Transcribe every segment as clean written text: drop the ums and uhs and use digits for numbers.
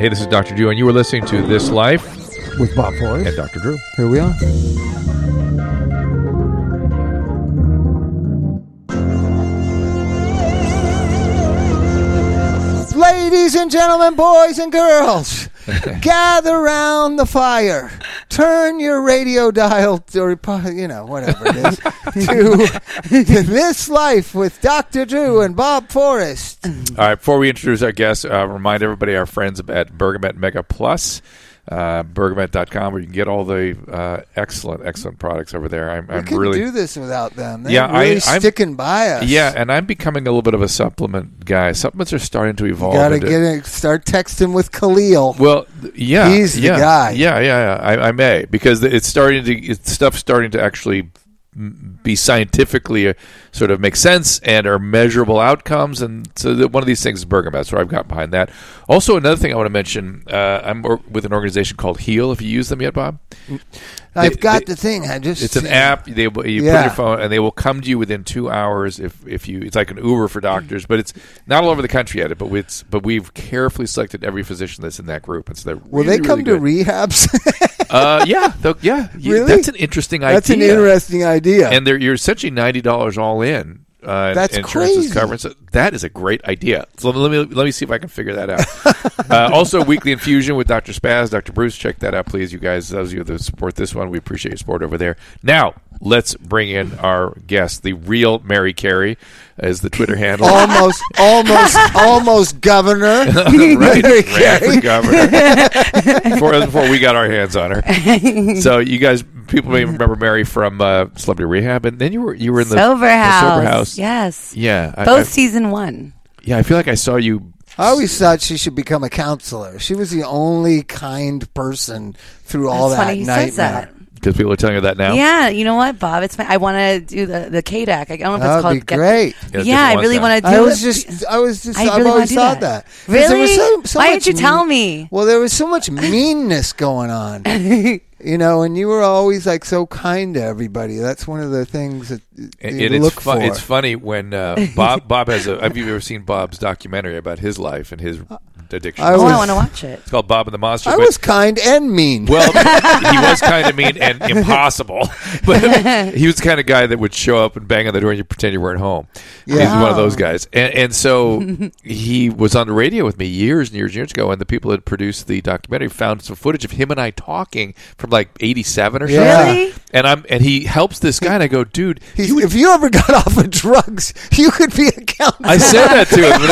Hey, this is Dr. Drew, and you were listening to This Life with Bob Forrest and Dr. Drew. Here we are. Ladies and gentlemen, boys and girls, gather round the fire. Turn your radio dial, or whatever it is, to This Life with Dr. Drew and Bob Forrest. All right, before we introduce our guests, remind everybody our friends at Bergamet Mega Plus, Bergamet.com, where you can get all the excellent products over there. We couldn't really do this without them. They're really sticking by us. Yeah, and I'm becoming a little bit of a supplement guy. Supplements are starting to evolve. You got to start texting with Khalil. Well, yeah, he's the guy. Yeah. I may, because stuff's starting to actually be scientifically sort of make sense and are measurable outcomes, and so one of these things is Bergamet, so I've got behind that. Also, another thing I want to mention, I'm with an organization called Heal. Have you used them yet, Bob? I've got the thing. It's an app. You put your phone, and they will come to you within 2 hours. If you, it's like an Uber for doctors, but it's not all over the country yet. But we've carefully selected every physician that's in that group, and so they're will they come to rehabs? Yeah. Really? That's an interesting idea. That's an interesting idea. And you're essentially $90 all in. That's insurance crazy. Is covering. So that is a great idea. So let me see if I can figure that out. Also, Weekly Infusion with Dr. Spaz, Dr. Bruce. Check that out, please. You guys, those of you that support this one, we appreciate your support over there. Now, let's bring in our guest, the real Mary Carey, as the Twitter handle. almost governor. Right, ran for governor. Before we got our hands on her. So you guys, people may remember Mary from Celebrity Rehab, and then you were in the Sober House. Yes. Yeah. Both season 1. Yeah, I feel like I saw you. I always thought she should become a counselor. She was the only kind person through all That's that funny he nightmare. says that. Because people are telling you that now. Yeah, you know what, Bob? I want to do the KDAC. I don't know if it's That called. would be great. Yeah, I really want to do it. I've always thought that. Really? There was so Why much didn't you tell me? Well, there was so much meanness going on. And you were always like so kind to everybody. That's one of the things that you look for. It's funny when Bob has have you ever seen Bob's documentary about his life and his addiction? I want to watch it. It's called Bob and the Monster. I was kind and mean. Well, he was kind of mean and impossible. But he was the kind of guy that would show up and bang on the door and you pretend you weren't home. Yeah. He's one of those guys. And so he was on the radio with me years and years ago, and the people that produced the documentary found some footage of him and I talking from like 87 or something. Really? And he helps this guy, and I go, dude, if you ever got off of drugs, you could be a counselor. I said that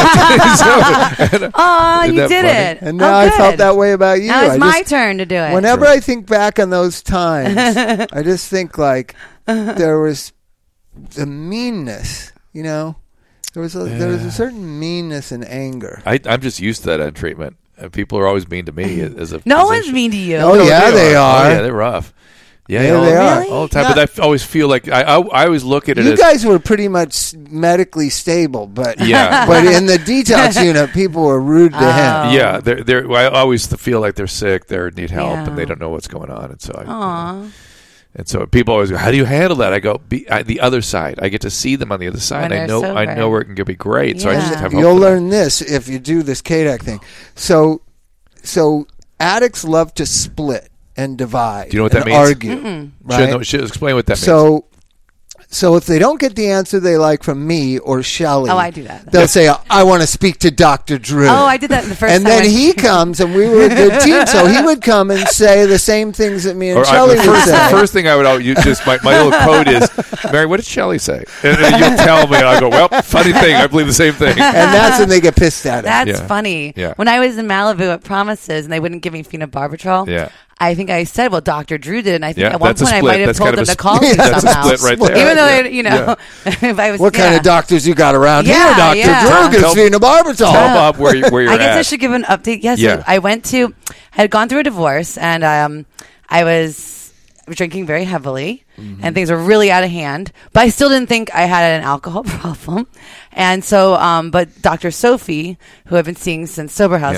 to him. You did it. And now I felt that way about you. Now it's my turn to do it. Whenever I think back on those times, I just think like there was the meanness, There was a certain meanness and anger. I'm just used to that on treatment. People are always mean to me as a No one's mean to you. Oh, yeah, they are. Oh, yeah, they're rough. Yeah, they are. All the time. But I always feel like I always look at it you as... guys were pretty much medically stable, but yeah. But in the detox unit, people were rude to him. Yeah, I always feel like they're sick, they need help, and they don't know what's going on. And so and so people always go, how do you handle that? I go, the other side. I get to see them on the other side. I know where it can be great. Yeah. So I just have hope. You'll learn this if you do this KDAC thing. So addicts love to split and divide. Do you know what that means? Argue. Right? Should explain what that means. So if they don't get the answer they like from me or Shelley, I do that. They'll say, I want to speak to Dr. Drew. Oh, I did that in the first time. And then he comes, and we were a good team, so he would come and say the same things that me and Shelley would say. The first thing I would my little code is, Mary, what did Shelley say? And you'll tell me, and I'll go, well, funny thing, I believe the same thing. And that's when they get pissed at it. That's funny. Yeah. When I was in Malibu at Promises, and they wouldn't give me phenobarbital, I think I said, well, Dr. Drew did, and I think at one point I might have told them to call me that's somehow. That's a split right there. Even though, if I was... What kind of doctors you got around here, Dr. Drew? Gives phenobarbital. Tell Bob where you're at. I guess I should give an update. Yes, I had gone through a divorce, and I was drinking very heavily, and things were really out of hand, but I still didn't think I had an alcohol problem. And so, but Dr. Sophie, who I've been seeing since Sober House,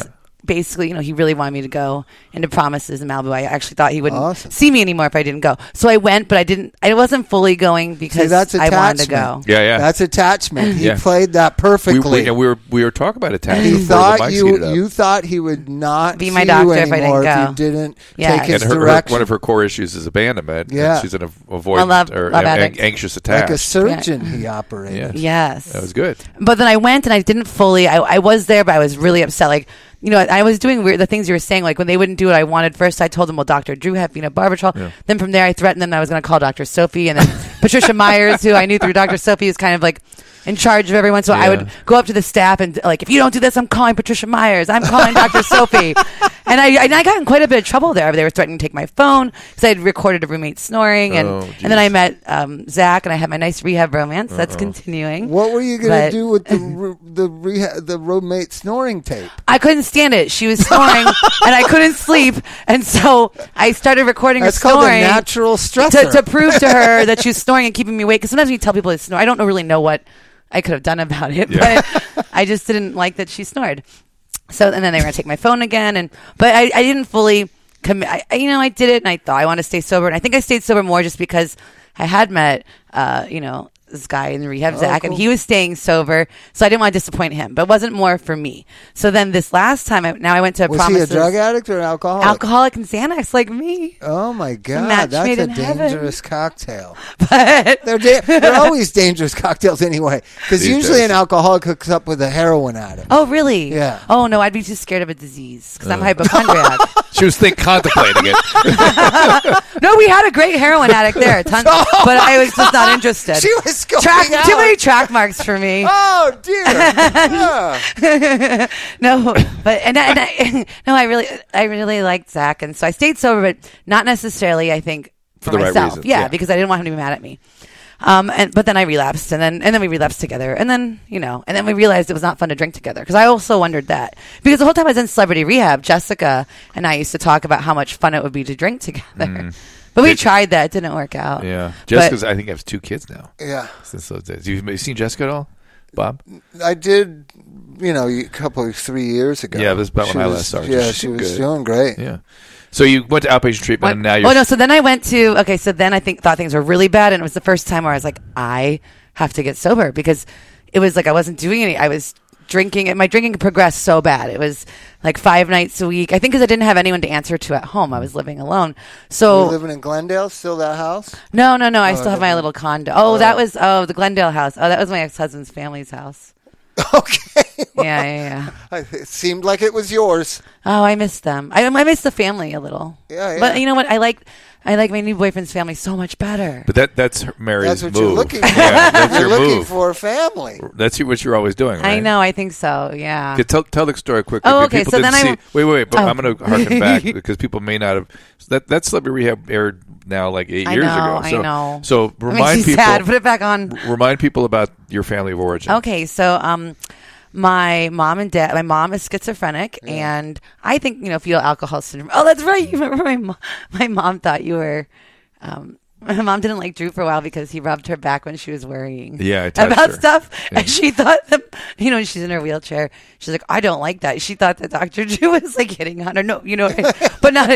basically, he really wanted me to go into Promises in Malibu. I actually thought he wouldn't see me anymore if I didn't go. So I went, but I wasn't fully going because I wanted to go. Yeah. That's attachment. He played that perfectly. We were talking about attachment. He thought you thought he would not be my doctor if I didn't go. If you didn't take his and direction. One of her core issues is abandonment. Yeah. She's an avoidant or anxious attachment. Like a surgeon, he operated. Yes. That was good. But then I went and I didn't fully. I was there, but I was really upset. Like, I was doing the things you were saying. Like when they wouldn't do what I wanted, first I told them, well, Dr. Drew had phenobarbital. Yeah. Then from there, I threatened them that I was going to call Dr. Sophie. And then Patricia Myers, who I knew through Dr. Sophie, is kind of like in charge of everyone. So I would go up to the staff and like, if you don't do this, I'm calling Patricia Myers. I'm calling Dr. Sophie. And I got in quite a bit of trouble there. They were threatening to take my phone because I had recorded a roommate snoring. And then I met Zach, and I had my nice rehab romance. That's continuing. What were you going to do with the roommate snoring tape? I couldn't stand it. She was snoring, and I couldn't sleep. And so I started recording her snoring. That's called a natural stressor. To prove to her that she was snoring and keeping me awake. Because sometimes when you tell people to snore, I don't really know what I could have done about it. Yeah. But I just didn't like that she snored. So, and then they were going to take my phone again. But I didn't fully commit. I did it, and I thought I wanted to stay sober. And I think I stayed sober more just because I had met, this guy in the rehab, Zach, and he was staying sober. So I didn't want to disappoint him. But it wasn't more for me. So then this last time, I went to Promises. Was he a drug addict or an alcoholic? Alcoholic and Xanax like me. Oh, my God. That's a dangerous cocktail. But they're always dangerous cocktails anyway. Because usually an alcoholic hooks up with a heroin addict. Oh, really? Yeah. Oh, no, I'd be too scared of a disease because I'm hypochondriac. She was contemplating it. No, we had a great heroin addict there, but I was just not interested. She was going out. Too many track marks for me. Oh dear. No, but I really liked Zach, and so I stayed sober, but not necessarily. I think for the myself, right reasons. yeah, because I didn't want him to be mad at me. But then I relapsed, and then we relapsed together, and then we realized it was not fun to drink together because I also wondered that because the whole time I was in celebrity rehab, Jessica and I used to talk about how much fun it would be to drink together. But we tried that; it didn't work out. Yeah, Jessica's. I think has 2 kids now. Yeah, since those days. Have you seen Jessica at all, Bob? I did. A couple of 3 years ago. Yeah, this is about when I last saw her. Yeah, she was doing great. Yeah. So you went to outpatient treatment, and now you're... Oh, no, so then I went to... Okay, so then I thought things were really bad, and it was the first time where I was like, I have to get sober, because it was like I wasn't doing any... I was drinking, and my drinking progressed so bad. It was like 5 nights a week. I think because I didn't have anyone to answer to at home. I was living alone. So... You're living in Glendale? Still that house? No. I still have my little condo. Oh, that was... Oh, the Glendale house. Oh, that was my ex-husband's family's house. Okay. Yeah. It seemed like it was yours. Oh, I miss them. I miss the family a little. Yeah. But you know what? I like my new boyfriend's family so much better. But that's Mary's That's what move. you're looking for. Yeah, that's your looking move. for a family. That's what you're always doing, right? I know. I think so. Yeah. Okay, tell the story quickly. Oh, okay. People So then wait. But I'm going to harken back because people may not have. That Celebrity Rehab aired now like 8 years ago. I know. So remind people. Sad. Put it back on. Remind people about your family of origin. Okay, so my mom and dad. My mom is schizophrenic, and I think fetal alcohol syndrome. Oh, that's right. You remember my mom thought you were. My mom didn't like Drew for a while because he rubbed her back when she was worrying about stuff. Yeah. And she thought that, she's in her wheelchair. She's like, I don't like that. She thought that Dr. Drew was like hitting on her. No, but not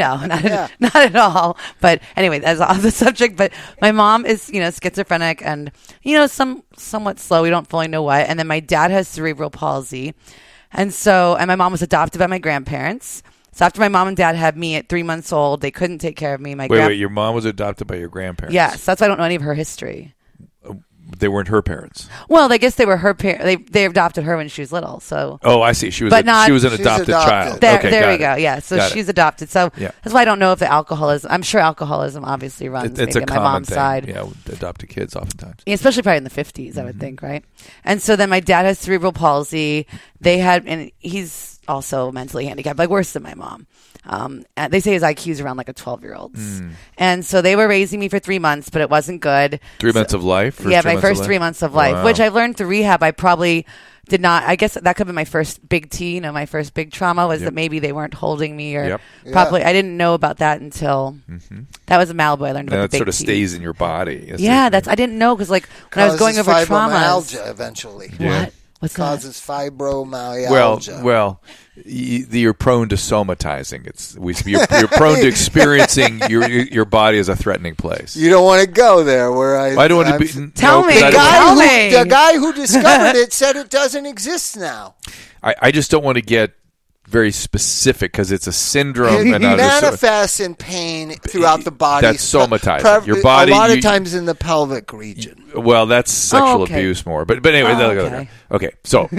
at all. But anyway, that's off the subject. But my mom is, schizophrenic and, somewhat slow. We don't fully know what. And then my dad has cerebral palsy. And my mom was adopted by my grandparents. So after my mom and dad had me at 3 months old, they couldn't take care of me. Wait, your mom was adopted by your grandparents? Yes, that's why I don't know any of her history. They weren't her parents. Well, I guess they were her parents. They adopted her when she was little. So. Oh, I see. She was an adopted child. There we go. Yeah, so she's adopted. So yeah. That's why I don't know if the alcoholism. I'm sure alcoholism obviously runs it's maybe a on my mom's thing. side. Yeah, with adopted kids oftentimes. Yeah, especially probably in the 50s, I would think, right? And so then my dad has cerebral palsy. And he's also mentally handicapped, like worse than my mom. They say his IQ is around like a 12-year-old's. And so they were raising me for 3 months, but it wasn't good. 3 months of life? Yeah, my first 3 months of life, which I learned through rehab. I probably did not. I guess that could have been my first big T, my first big trauma was that maybe they weren't holding me or probably. I didn't know about that until that was in Malibu. I learned about the big T. That sort of stays in your body. I didn't know because when I was going over trauma. Fibromyalgia eventually. Yeah. What? What's causes fibromyalgia. Well, you're prone to somatizing. You're prone to experiencing your body as a threatening place. You don't want to go there where I don't want to be. Tell me. The guy who discovered it said it doesn't exist now. I just don't want to get very specific because it's a syndrome. It manifests in pain throughout the body. That's somatizing. Your body, a lot of times in the pelvic region. Well, that's sexual abuse more. But anyway, okay.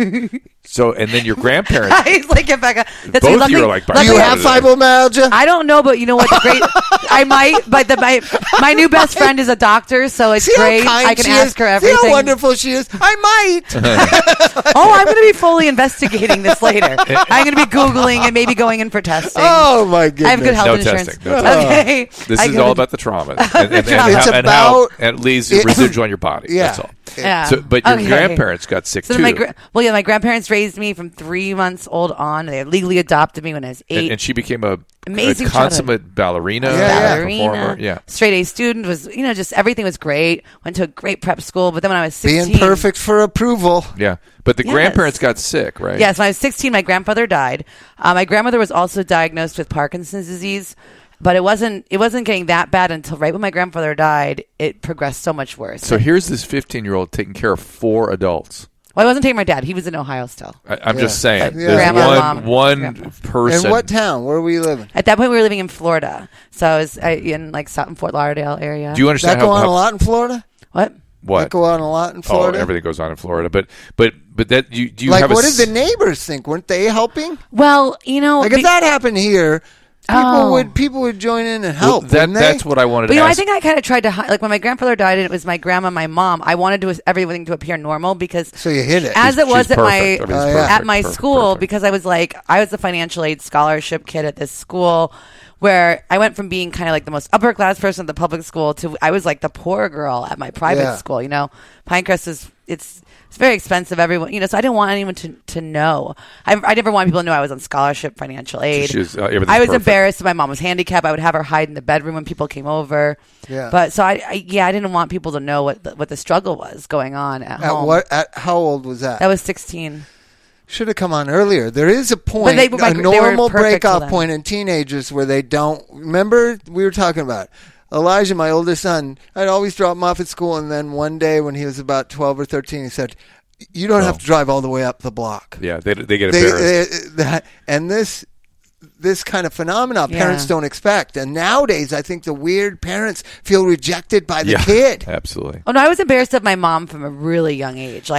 So and then your grandparents. He's like, get back. Both of you are like, do you have fibromyalgia? I don't know, but you know what? Great. I might. But my new best friend is a doctor, so it's great. I can ask her everything. See how wonderful she is. I might. I'm going to be fully investigating this later. I'm going to be Googling and maybe going in for testing. Oh my goodness! I have good health insurance. Testing. No testing. Okay. This is all about the trauma and how it leaves a residual on your body. Yeah. That's all. Yeah. But your grandparents got sick too. My grandparents raised me from 3 months old on. They legally adopted me when I was 8. And she became a amazing consummate ballerina. Ballerina. Straight A student. Was just everything was great. Went to a great prep school. But then when I was 16, being perfect for approval. Yeah. But the grandparents got sick, right? Yes. When I was 16, my grandfather died. My grandmother was also diagnosed with Parkinson's disease. But it wasn't getting that bad until right when my grandfather died. It progressed so much worse. So here's this 15-year-old taking care of 4 adults. Well, I wasn't taking my dad. He was in Ohio still. I'm just saying. Yeah. There's Grandma, one person. In what town? Where were you living? At that point, we were living in Florida. So I was in South Fort Lauderdale area. Do you understand that go on a lot in Florida? What? That go on a lot in Florida? Oh, everything goes on in Florida. But that do you like, have what did the neighbors think? Weren't they helping? Well, like if that happened here, people would join in and help. That's what I wanted to ask. I think I kind of tried to like when my grandfather died and it was my grandma, my mom. I wanted everything to appear normal because so you hit it as it was at my school perfect. Because I was the financial aid scholarship kid at this school where I went from being kind of like the most upper class person at the public school to I was like the poor girl at my private school. Pinecrest is it's very expensive. Everyone, so I didn't want anyone to know. I never wanted people to know I was on scholarship, financial aid. I was embarrassed that my mom was handicapped. I would have her hide in the bedroom when people came over. Yeah. But so I didn't want people to know what the struggle was going on at home. How old was that? That was 16. Should have come on earlier. There is a point, a normal breakoff point in teenagers where they don't. Remember, we were talking about Elijah, my oldest son. I'd always drop him off at school, and then one day when he was about 12 or 13, he said, "You don't have to drive all the way up the block." Yeah, they get embarrassed. And this kind of phenomenon parents don't expect. And nowadays, I think the weird parents feel rejected by the kid. Absolutely. Oh no, I was embarrassed of my mom from a really young age.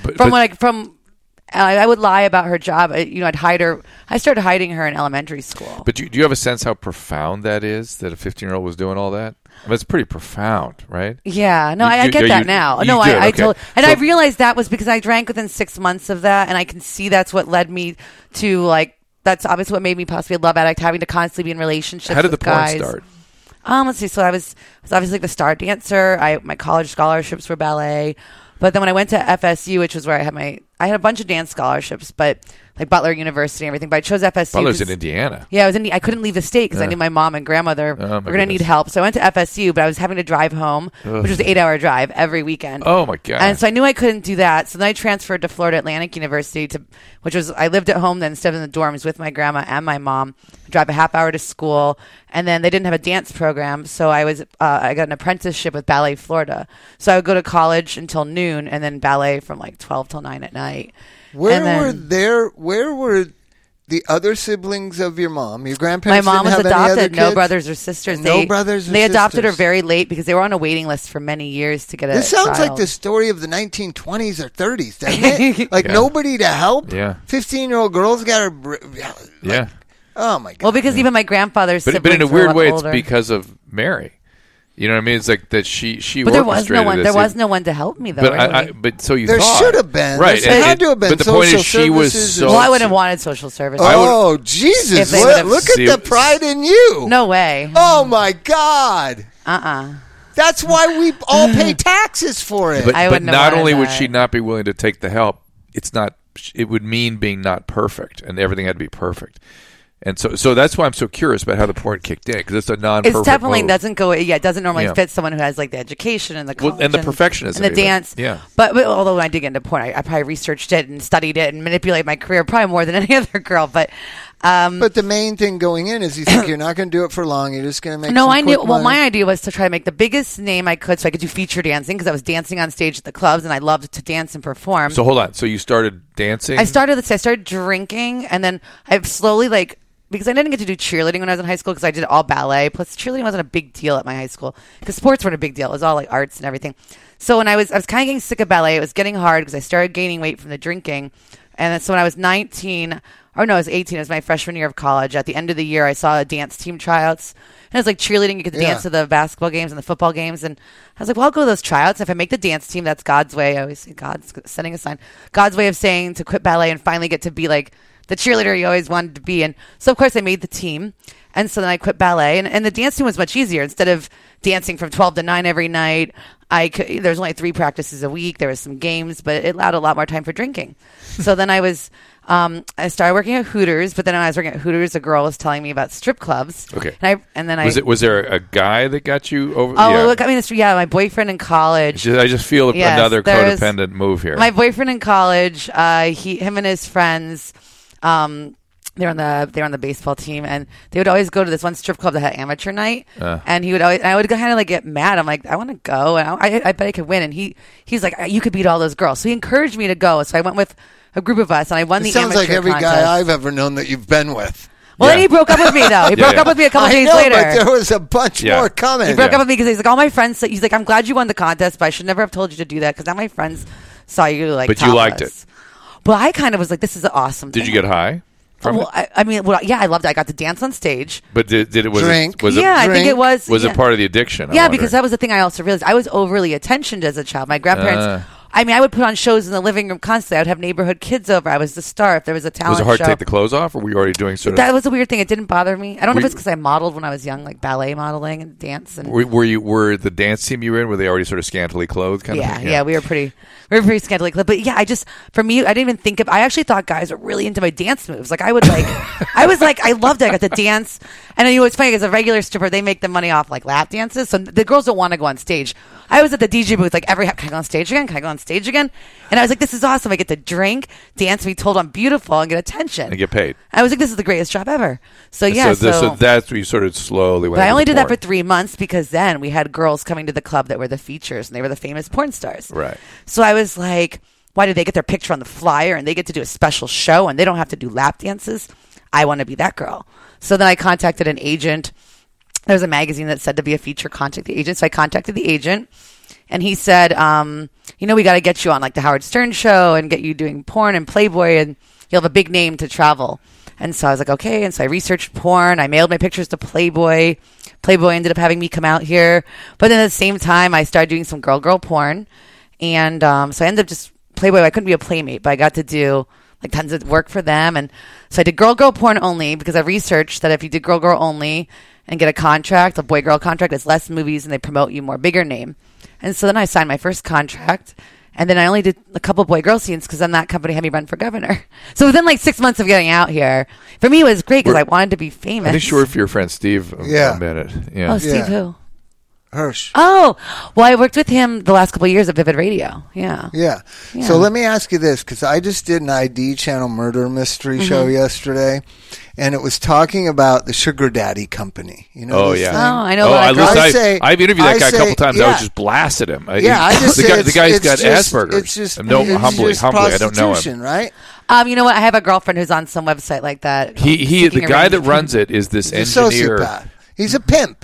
I would lie about her job. I'd hide her. I started hiding her in elementary school. But do you have a sense how profound that is, that a 15-year-old was doing all that? I mean, it's pretty profound, right? Yeah. No, I get that now. No, I told. And I realized that was because I drank within 6 months of that, and I can see that's what led me to, that's obviously what made me possibly a love addict, having to constantly be in relationships with guys. How did the porn start? Let's see. So I was obviously the star dancer. My college scholarships were ballet. But then when I went to FSU, which was where I had a bunch of dance scholarships, but like Butler University and everything. But I chose FSU. Butler's in Indiana. Yeah, I couldn't leave the state because I knew my mom and grandmother were going to need help. So I went to FSU, but I was having to drive home, which was an 8-hour drive every weekend. Oh my god! And so I knew I couldn't do that. So then I transferred to Florida Atlantic University, I lived at home then instead of in the dorms with my grandma and my mom. Drive a half hour to school, and then they didn't have a dance program, so I got an apprenticeship with Ballet Florida. So I would go to college until noon, and then ballet from 12 till 9 at night. Where were the other siblings of your mom? Your grandparents? My mom didn't was have any other adopted. No kids? brothers or sisters. They adopted her very late because they were on a waiting list for many years to get a This sounds child. like the story of the 1920s or 30s, doesn't it? Nobody to help. Yeah. 15-year-old girls got her. Yeah. Oh my god. Well, because even my grandfather's siblings but in a were weird way, older. it's because of Mary. You know what I mean? It's like that she. But there was no orchestrated one. this. There was no one to help me though. But so you There thought should have been. Right? There had to have been. But the point is, she was Social so. Well, I wouldn't have wanted social services. Oh Jesus! If they would have- Look at the pride in you. No way. Oh my God. That's why we all pay taxes for it. But I wouldn't have not wanted only would that. she not be willing to take the help, it would mean being not perfect, and everything had to be perfect. And so that's why I'm so curious about how the porn kicked in, because it's a non-perfect It's definitely move. doesn't go. Yeah, it doesn't normally fit someone who has like the education and the college and the perfectionism and the even. dance. Yeah. But although when I dig into porn, I probably researched it and studied it and manipulated my career probably more than any other girl. But the main thing going in is you think you're not going to do it for long. You're just going to make. no, some I knew. quick Well, money. my idea was to try to make the biggest name I could, so I could do feature dancing because I was dancing on stage at the clubs and I loved to dance and perform. So hold on. So you started dancing? I started drinking, and then I've slowly because I didn't get to do cheerleading when I was in high school because I did all ballet. Plus, cheerleading wasn't a big deal at my high school because sports weren't a big deal. It was all like arts and everything. So when I was kind of getting sick of ballet. It was getting hard because I started gaining weight from the drinking. And then, so when I was 19, or no, I was 18. It was my freshman year of college. At the end of the year, I saw a dance team tryouts. And it was like cheerleading. You could dance to the basketball games and the football games. And I was like, well, I'll go to those tryouts. If I make the dance team, that's God's way. I always say God's setting a sign. God's way of saying to quit ballet and finally get to be like the cheerleader you always wanted to be. And so, of course, I made the team. And so then I quit ballet. And the dance team was much easier. Instead of dancing from 12 to 9 every night, there was only 3 practices a week. There was some games, but it allowed a lot more time for drinking. So then I started working at Hooters. But then when I was working at Hooters, a girl was telling me about strip clubs. Okay. And then was there a guy that got you over? Oh, yeah. Look, I mean, my boyfriend in college. I just feel another codependent move here. My boyfriend in college, him and his friends, they were on the baseball team, and they would always go to this one strip club that had amateur night. And I would kind of like get mad. I'm like, I want to go, and I bet I could win. And he's like, you could beat all those girls. So he encouraged me to go. So I went with a group of us, and I won the amateur sounds like every contest. guy I've ever known that you've been with. Well, then he broke up with me, though. He broke up with me a couple days later. But there was a bunch more coming. He broke up with me because he's like, all my friends. He's like, I'm glad you won the contest, but I should never have told you to do that because now my friends saw you like. But topless. you liked it. Well, I kind of was like, this is awesome. Did you get high? Well, I loved it. I got to dance on stage. But did it drink? I think it was. Was it part of the addiction? Yeah, because that was the thing I also realized. I was overly attentioned as a child. My grandparents. I would put on shows in the living room constantly. I would have neighborhood kids over. I was the star if there was a talent show. Was it hard to take the clothes off, or were you already doing sort of? That was a weird thing. It didn't bother me. I don't know if it's because I modeled when I was young, like ballet modeling and dance. And were the dance team you were in? Were they already sort of scantily clothed? Kind of thing? Yeah, we were pretty scantily clothed. But yeah, for me, I didn't even think of. I actually thought guys were really into my dance moves. Like I loved it. I got to dance. And then it's funny as a regular stripper, they make the money off like lap dances. So the girls don't want to go on stage. I was at the DJ booth like can I go on stage again? Can I go on stage again? And I was like, this is awesome. I get to drink, dance, be told I'm beautiful, and get attention. And get paid. I was like, this is the greatest job ever. So yeah. So that's where you sort of slowly went. But I only did that for 3 months because then we had girls coming to the club that were the features, and they were the famous porn stars. Right. So I was like, why do they get their picture on the flyer and they get to do a special show and they don't have to do lap dances? I want to be that girl. So then I contacted an agent. There was a magazine that said to be a feature, contact the agent. So I contacted the agent. And he said, we got to get you on like the Howard Stern show and get you doing porn and Playboy, and you'll have a big name to travel. And so I was like, okay. And so I researched porn. I mailed my pictures to Playboy. Playboy ended up having me come out here. But then at the same time, I started doing some girl porn. And so I ended up just Playboy. I couldn't be a playmate, but I got to do like tons of work for them. And so I did girl porn only because I researched that if you did girl only and get a contract, a boy-girl contract, it's less movies and they promote you more, bigger name. And so then I signed my first contract, and then I only did a couple boy-girl scenes because then that company had me run for governor. So within like 6 months of getting out here, for me it was great because I wanted to be famous. I think you worked for your friend Steve a minute. Yeah. Oh, Steve who? Hirsch. Oh, well, I worked with him the last couple of years at Vivid Radio. Yeah. So let me ask you this, because I just did an ID channel murder mystery show yesterday, and it was talking about the Sugar Daddy Company. You know? Oh, yeah. Thing? Oh, I know. I've interviewed that guy a couple times. I was just blasted him. I just the guy's got Asperger's. It's just humbly, I don't know him. Right? You know what? I have a girlfriend who's on some website like that. The guy that runs it is this engineer. Sociopath. He's a pimp.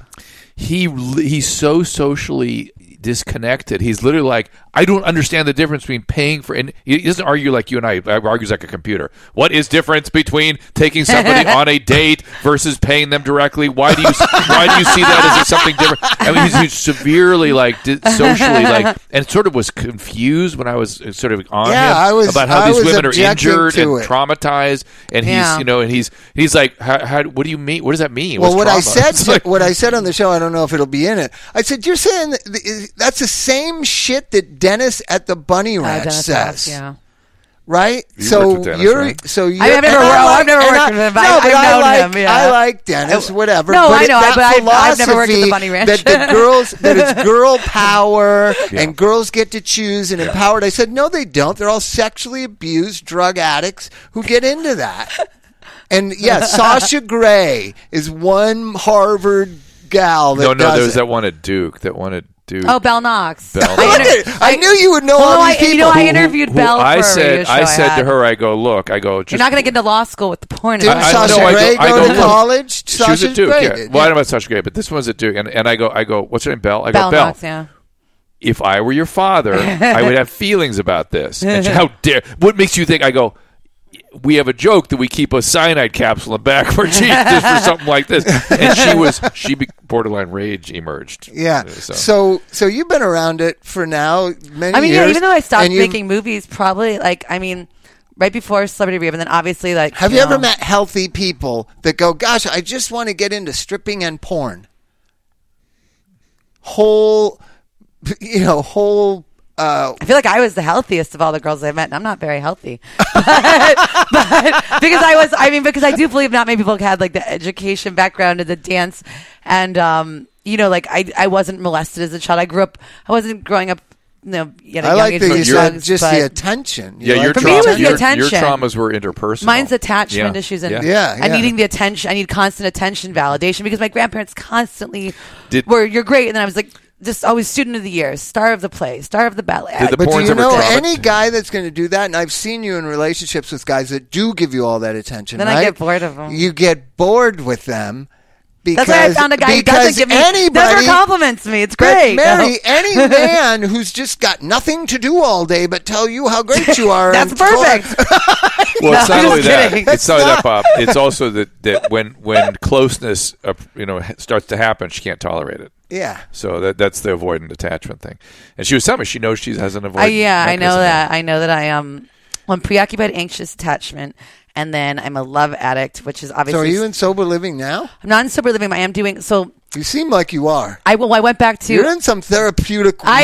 He's so socially disconnected. He's literally like, I don't understand the difference between paying for, and he doesn't argue like you and I argues like a computer. What is difference between taking somebody on a date versus paying them directly? Why do you see that as something different? I mean, he's severely like socially like, and sort of was confused when I was sort of on him about how these women are injured and traumatized, and he's like, what do you mean? What does that mean? Well, what I said on the show, I don't know if it'll be in it. I said, you're saying that that's the same shit that Dennis at the Bunny Ranch says. right? You worked with Dennis, right? So you're. I've never worked with him, but I've known him. Yeah. I like Dennis, whatever. No, but I know, that but I've never worked at the philosophy Bunny Ranch. that it's girl power and girls get to choose and empowered. I said, no, they don't. They're all sexually abused drug addicts who get into that. And Sasha Grey is one Harvard gal that does there was it. that one at Duke. Oh, Belle Knox. I knew you would know all these people. I interviewed Belle for a radio show I said to her, you're not going to get into law school with the porn. Didn't Sasha Grey go to college? She was at Duke, Well, I don't know about Sasha Grey, but this one's at Duke. And I go, what's her name, Belle? I go, Belle. Knox, yeah. If I were your father, I would have feelings about this. And how dare? What makes you think? I go, we have a joke that we keep a cyanide capsule in the back of our jeans just for something like this. And borderline rage emerged. Yeah. So you've been around it for now many years. Yeah, even though I stopped making movies, probably right before Celebrity Rehab, and then obviously Have you ever met healthy people that go, gosh, I just want to get into stripping and porn? I feel like I was the healthiest of all the girls I've met, and I'm not very healthy. but because I do believe not many people had the education background in the dance, and I wasn't molested as a child. I wasn't growing up. I like that you said just the attention. For me, it was the attention. Your traumas were interpersonal. Mine's attachment issues and needing the attention. I need constant attention validation because my grandparents constantly were, you're great, and then I was just always student of the year, star of the play, star of the ballet. But do you know any guy that's going to do that? And I've seen you in relationships with guys that do give you all that attention. Then right? I get bored of them. You get bored with them. Because, that's why I found a guy who doesn't give me, never compliments me. It's great. Mary, any man who's just got nothing to do all day but tell you how great you are. That's perfect. Well, it's not only that. It's not only that, Bob. It's also that when closeness, starts to happen, she can't tolerate it. Yeah. So that's the avoidant attachment thing. And she was telling me she knows she has an avoidant. I know that. I know that I am. I'm preoccupied, anxious attachment. And then I'm a love addict, which is obviously... So are you in sober living now? I'm not in sober living, but I am doing... So you seem like you are. I went back to... You're in some therapeutic mindset.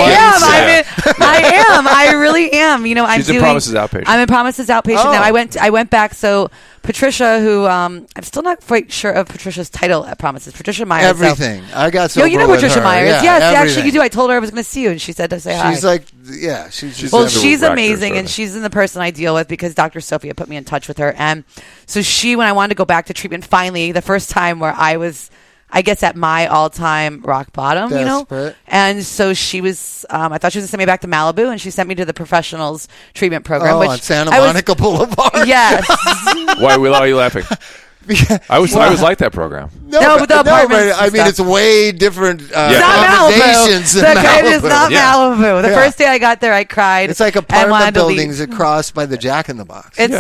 I am. I really am. She's in Promises Outpatient. I'm in Promises Outpatient now. I went back, so... Patricia, who I'm still not quite sure of Patricia's title at Promises. Patricia Myers. Everything. I got sober you know with Patricia her. Myers. Yeah, yes, everything. actually you do. I told her I was going to see you, and she said to say hi. She's like, yeah. She's amazing, and she's the person I deal with because Dr. Sophia put me in touch with her. And so when I wanted to go back to treatment, finally, the first time where I was... I guess at my all-time rock bottom, Desperate. And so she was, I thought she was going to send me back to Malibu, and she sent me to the professionals treatment program. On Santa Monica Boulevard. Yes. Why are you laughing? I was like that program. No, but the apartments. I mean, it's way different it's not accommodations than Malibu. It is not Malibu. The first day I got there, I cried. It's like apartment buildings across by the Jack in the Box. It's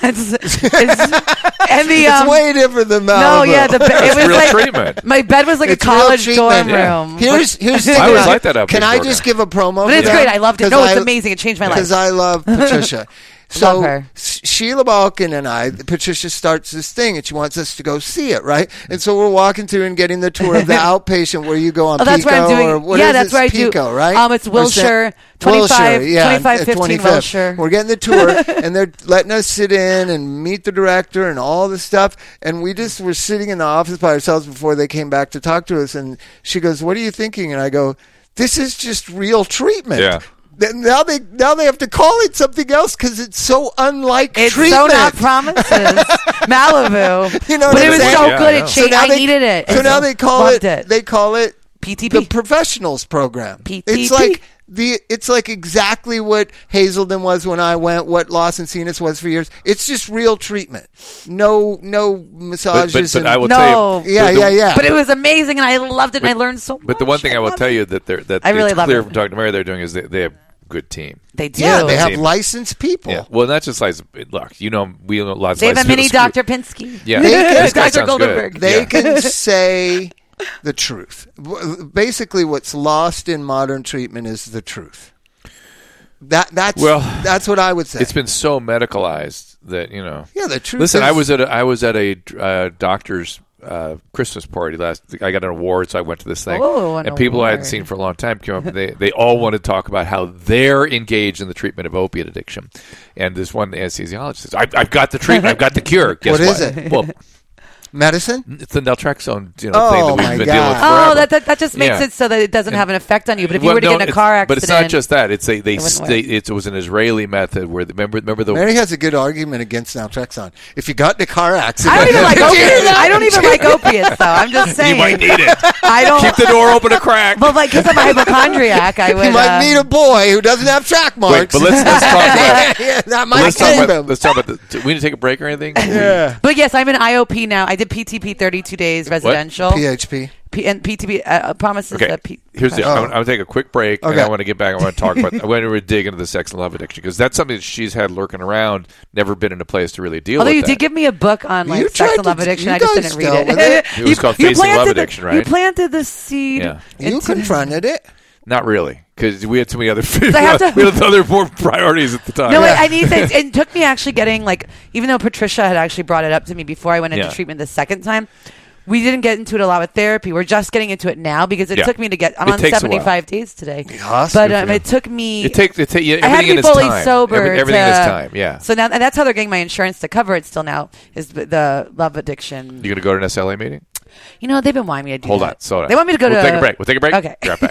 way different than Malibu. No, yeah, it was real treatment. My bed was like a college dorm room. Here's the thing. I always like that up. Can I just give a promo? But it's great. I loved it. No, it's amazing. It changed my life. Because I love Patricia. Love her. Sheila Balkin and Patricia starts this thing, and she wants us to go see it, right? And so we're walking through and getting the tour of the outpatient where you go on Pico. That's what I'm doing. Or what is that's it? where I Pico, do. Right? It's Wilshire, 2515 Wilshire. We're getting the tour, and they're letting us sit in and meet the director and all this stuff. And we just were sitting in the office by ourselves before they came back to talk to us. And she goes, "What are you thinking?" And I go, "This is just real treatment." Yeah. Now they have to call it something else because it's so unlike treatment. It's so not Promises. Malibu. But it was so good. It changed. I needed it. So now they call it. They call it PTP, the professionals program. PTP. It's like exactly what Hazelden was when I went. What Los Encinas was for years. It's just real treatment. No massages. But I will tell you. Yeah. But it was amazing, and I loved it, and I learned so much. But the one thing I will tell you that I really it's love clear it. from talking to Mary they're doing is they have a good team. They do. Yeah, they have licensed people. Yeah. Well, not just licensed. Look, we know lots of They have a mini Dr. Pinsky. Yeah. Dr. Goldenberg. They can say the truth. Basically, what's lost in modern treatment is the truth. That's what I would say. It's been so medicalized that Yeah, the truth. Listen, I was at a doctor's Christmas party I got an award, so I went to this thing. Oh, an and people I hadn't award. seen for a long time came up, and they all want to talk about how they're engaged in the treatment of opiate addiction. And this one anesthesiologist says, I've got the treatment, I've got the cure. Guess What is it? Well, Medicine? it's the naltrexone thing Oh, that my we've been dealing with God. forever. that just makes Yeah. it so that it doesn't have an effect on you. But if you Well, were to no, get in a car accident, but it's not just that. It's wouldn't work. it was an Israeli method where remember the Mary has a good argument against naltrexone. If you got in a car accident, I don't even like opiates. I don't even like opiates, though. I'm just saying. you might need it. I don't. Keep the door open a crack. Well, like because I'm a hypochondriac, I would. you might meet a boy who doesn't have track marks. Wait, but let's talk about Yeah, that might let's save talk him. about let's talk about the. We need to take a break or anything. Yeah. But yes, I'm in IOP now. I did PTP 32 days residential. PHP. And PTP promises Okay. that. Here's the. I'm going to take a quick break, and Okay. I want to get back. I want to talk about. I want to dig into the sex and love addiction because that's something that she's had lurking around. Never been in a place to really deal Although with. you that. did give me a book on You like sex tried and love to- addiction. you I just guys didn't read dealt it. with it. It was called Facing planted Love the- Addiction, right? You planted the seed. Yeah. You into- confronted it. Not really, because we had too many other. I have to- we had other more priorities at the time. No, Yeah. I need to. It took me actually getting like, even though Patricia had actually brought it up to me before I went into Yeah. treatment the second time. We didn't get into it a lot with therapy. We're just getting into it now because it Yeah. took me to get. I'm It on takes a 75 days today, Yes, but good for you. it took me. It takes yeah, I had everything to in be its fully time. sober. Everything in its to- time. Yeah. So now, and that's how they're getting my insurance to cover it still now is the love addiction. You going to go to an SLA meeting? You know, they've been wanting me to do Hold that. on. Slow down. They want me to go We'll to. take a break. We'll take a break. Okay. Be right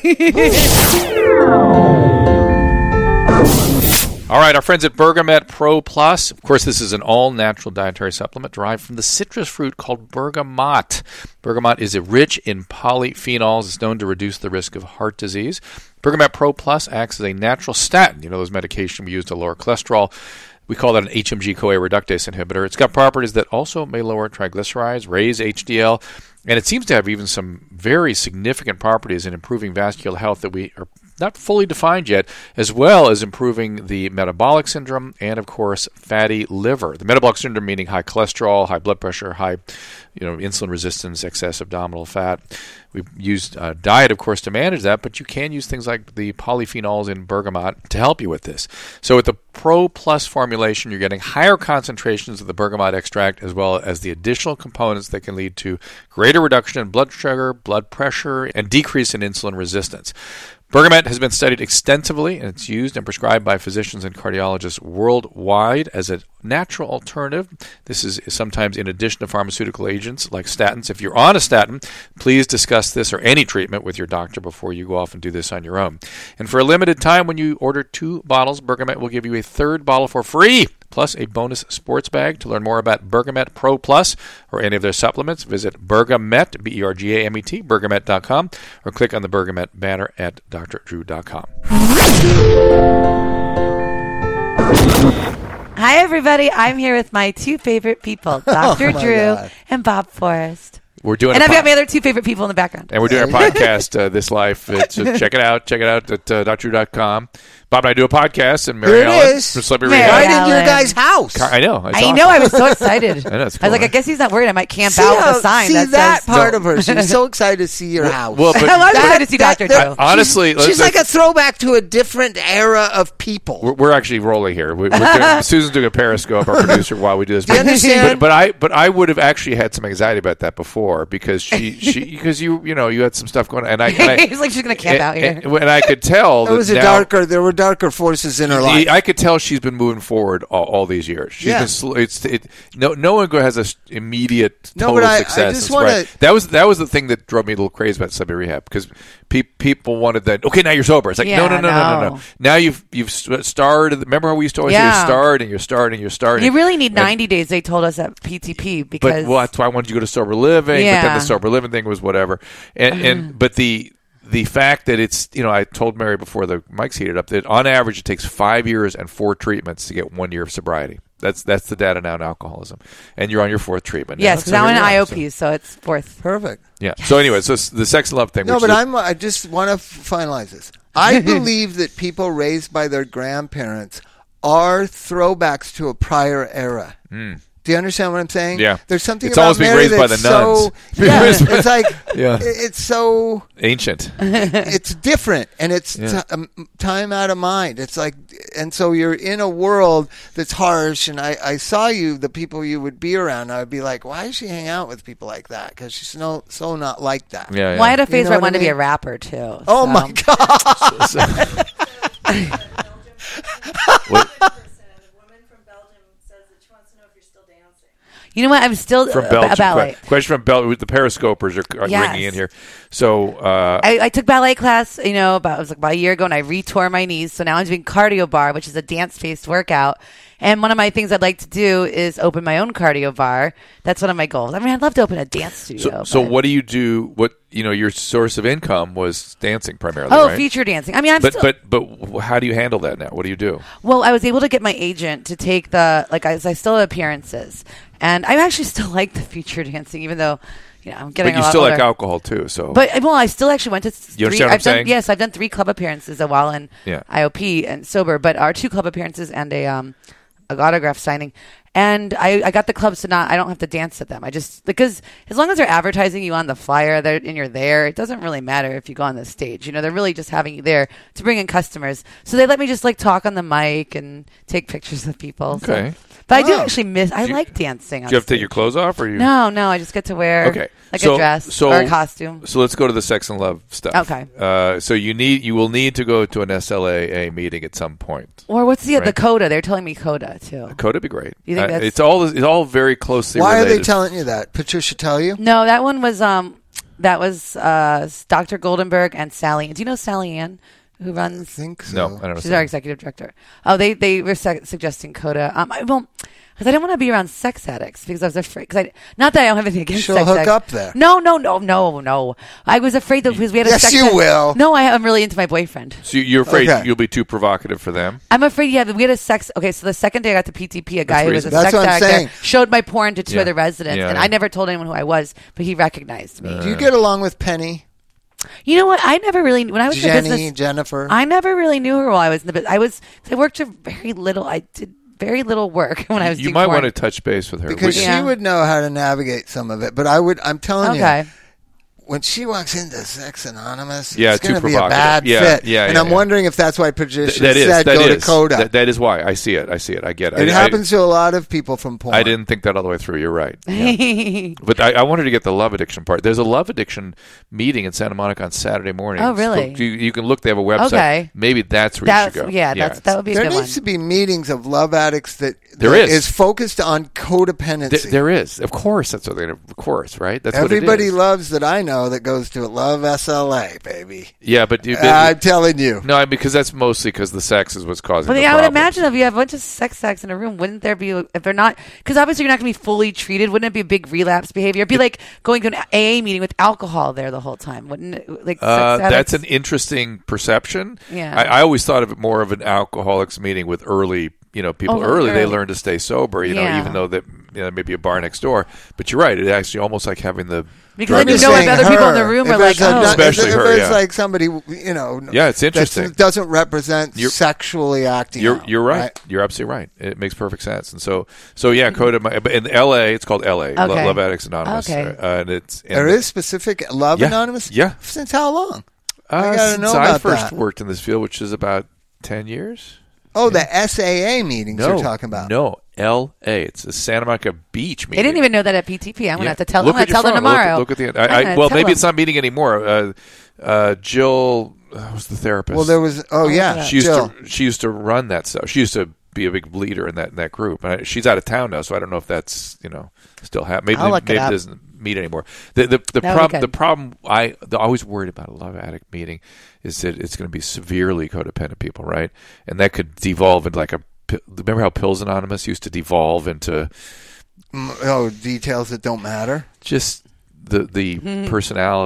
back. All right, our friends at Bergamet Pro Plus. Of course, this is an all-natural dietary supplement derived from the citrus fruit called bergamot. Bergamot is rich in polyphenols. It's known to reduce the risk of heart disease. Bergamet Pro Plus acts as a natural statin. You know, those medications we use to lower cholesterol. We call that an HMG-CoA reductase inhibitor. It's got properties that also may lower triglycerides, raise HDL, and it seems to have even some very significant properties in improving vascular health that we are not fully defined yet, as well as improving the metabolic syndrome and, of course, fatty liver. The metabolic syndrome meaning high cholesterol, high blood pressure, high insulin resistance, excess abdominal fat. We've used diet, of course, to manage that, but you can use things like the polyphenols in bergamot to help you with this. So with the Pro Plus formulation, you're getting higher concentrations of the bergamot extract as well as the additional components that can lead to greater reduction in blood sugar, blood pressure, and decrease in insulin resistance. Bergamet has been studied extensively, and it's used and prescribed by physicians and cardiologists worldwide as a natural alternative. This is sometimes in addition to pharmaceutical agents like statins. If you're on a statin, please discuss this or any treatment with your doctor before you go off and do this on your own. And for a limited time, when you order 2 bottles, Bergamet will give you a 3rd bottle for free, plus a bonus sports bag. To learn more about Bergamet Pro Plus or any of their supplements, visit Bergamet, Bergamet, Bergamet.com, or click on the Bergamet banner at drdrew.com. Hi, everybody. I'm here with my 2 favorite people, Dr. my Drew God. and Bob Forrest. We're doing And a I've got my other 2 favorite people in the background. And we're doing our podcast, This Life. So check it out. Check it out at drdrew.com. Bob and I do a podcast, and Mary Here it Ellen is. from Celebrity Mary Rehab. Right in your Alan. guys' house. I know. It's I awesome. know. I was so excited. I know, it's I cool, was like, huh? I guess he's not worried. I might camp See out with how- a sign see that that says. part of her. She was so excited to see your house. Well, but I was That- excited to see that- Dr. that- Drew. honestly, she's like a throwback to a different era of people. we're actually rolling here. We're doing, Susan's doing a Periscope, our producer, while we do this. Do you understand? But I would have actually had some anxiety about that before because because you had some stuff going on, and I He's like, she's going to camp out here. and I could tell There was there were darker forces in her life. I could tell she's been moving forward all these years. She's been no one has a immediate No, total but I success. just It's wanna- right. That was the thing that drove me a little crazy about Celebrity Rehab because people wanted that. Okay, now you're sober. It's like Yeah, no. Now you've started. Remember how we used to always say Yeah. you're starting. You really need 90 days, they told us at PTP, because. But that's why I wanted you to go to sober living. But then Yeah. the sober living thing was whatever. And but the fact that it's, I told Mary before the mics heated up that on average it takes 5 years and 4 treatments to get 1 year of sobriety. That's the data now in alcoholism. And you're on your 4th treatment. Yes, now. because I'm in here we are. IOP, so it's 4th. Perfect. Yeah. So anyway, so the sex and love thing. No, which but is I just want to finalize this. I believe that people raised by their grandparents are throwbacks to a prior era. Do you understand what I'm saying? Yeah. There's something It's about almost being Mary raised by that's the nuns. So, yeah, it's like Yeah. it's so Ancient. it's different, and it's time out of mind. It's like, and so you're in a world that's harsh. And I saw you, the people you would be around. I'd be like, why does she hang out with people like that? Because she's so not like that. Yeah. Well, I had a phase know where I what I wanted to be mean? a rapper too. Oh so. my god! What? You know what? I'm still From Belgium. ballet. Question from Belgium. The Periscopers are Yes. ringing in here. So I took ballet class, it was like about a year ago, and I retore my knees. So now I'm doing cardio bar, which is a dance-based workout. And one of my things I'd like to do is open my own cardio bar. That's one of my goals. I mean, I'd love to open a dance studio. So what do you do? What your source of income was dancing primarily, Oh, right? feature dancing. I mean, but how do you handle that now? What do you do? Well, I was able to get my agent to take I still have appearances, and I actually still like the feature dancing, even though I'm getting. But you a lot still older. like alcohol too, so. But I still actually went to. You understand what I'm saying? Yes, I've done 3 club appearances while in IOP and sober, but our 2 club appearances and a autograph signing. And I got the clubs to I don't have to dance at them. I just, because as long as they're advertising you on the flyer and you're there, it doesn't really matter if you go on the stage. They're really just having you there to bring in customers. So they let me just talk on the mic and take pictures with people. Okay. But I do actually I like dancing. Do you have to take your clothes off, or you? No, I just get to wear a dress or a costume. So let's go to the sex and love stuff. Okay. So you will need to go to an SLAA meeting at some point. Or what's the CODA? They're telling me CODA too. CODA would be great. You think that's... It's all very closely Why related. are they telling you that? Patricia tell you? No, that one was Dr. Goldenberg and Sally. Do you know Sally Ann, who runs? I think so. No, I don't know. She's our executive director. Oh, they were suggesting CODA. Because I didn't want to be around sex addicts because I was afraid. Not that I don't have anything against She'll sex hook addicts. up there. No. I was afraid that because we had a Yes, sex you addict- will. No, I'm really into my boyfriend. So you're afraid Okay. you'll be too provocative for them? I'm afraid, we had a sex... Okay, so the second day I got to PTP, a guy who was a That's sex what I'm addict saying. showed my porn to 2 Yeah. other residents, Yeah, and yeah. I never told anyone who I was, but he recognized me. Do you get along with Penny, You know what? I never really... When I was in the Jenny, business... Jennifer? I never really knew her while I was in the business. I worked very little. I did very little work when I was You doing might porn. want to touch base with her. because Yeah. she would know how to navigate some of it. But I'm telling you, Okay. when she walks into Sex Anonymous, Yeah, it's too going to be a provocative. bad Yeah, fit. yeah, and yeah, I'm yeah. wondering if that's why Patricia that is said that go is to CODA. that is why I see it. I get it. It happens to a lot of people from porn. I didn't think that all the way through. You're right. Yeah. But I wanted to get the love addiction part. There's a love addiction meeting in Santa Monica on Saturday morning. Oh, really? You can look. They have a website. Okay. Maybe that's where you should go. Yeah, that would be a There good one. needs to be meetings of love addicts that There that is. focused on codependency. There is. Of course, that's what they're. Of course, right? That's Everybody what it is. loves that I know that goes to Love SLA, baby. Yeah, but I'm telling you. no, because that's mostly because the sex is what's causing. But the I would problems. imagine if you have a bunch of sex acts in a room, wouldn't there be, if they're not, because obviously you're not going to be fully treated, wouldn't it be a big relapse behavior? It'd be like going to an AA meeting with alcohol there the whole time, wouldn't it? Like sex That's addicts? an interesting perception. Yeah. I always thought of it more of an alcoholics meeting with early, people Oh, early. They early. learn to stay sober, Yeah. even though that maybe a bar next door. But you're right. It actually almost like having the Because then I'm you just know if saying other people in her. the room If are like, it's a- oh. Especially if her, it's yeah. like somebody, Yeah, it's interesting. that doesn't represent You're- sexually acting out, You're right. You're absolutely right. It makes perfect sense. And so yeah, CODA. But in L.A., it's called L.A. Okay. Love Addicts Anonymous. Okay. And There is specific Love Yeah. Anonymous? Yeah. Since how long? I gotta since know I about first that. worked in this field, which is about 10 years. Oh, the SAA meetings No, you're talking about. No, L.A. It's the Santa Monica Beach meeting. They didn't even know that at PTP. I'm going to have to tell them. Look I'm at going to tell them your phone. tomorrow. Look at the. I'm gonna Well, tell maybe them. it's not meeting anymore. Jill was the therapist. Well, there was. Oh, yeah. She used Jill. to run that stuff. She used to be a big leader in that group. She's out of town now, so I don't know if that's still happening. Maybe I'll look it maybe up. doesn't meet anymore. The problem I always worried about a love addict meeting is that it's going to be severely codependent people, right? And that could devolve into like a. Remember how Pills Anonymous used to devolve into Oh, details that don't matter. just the personality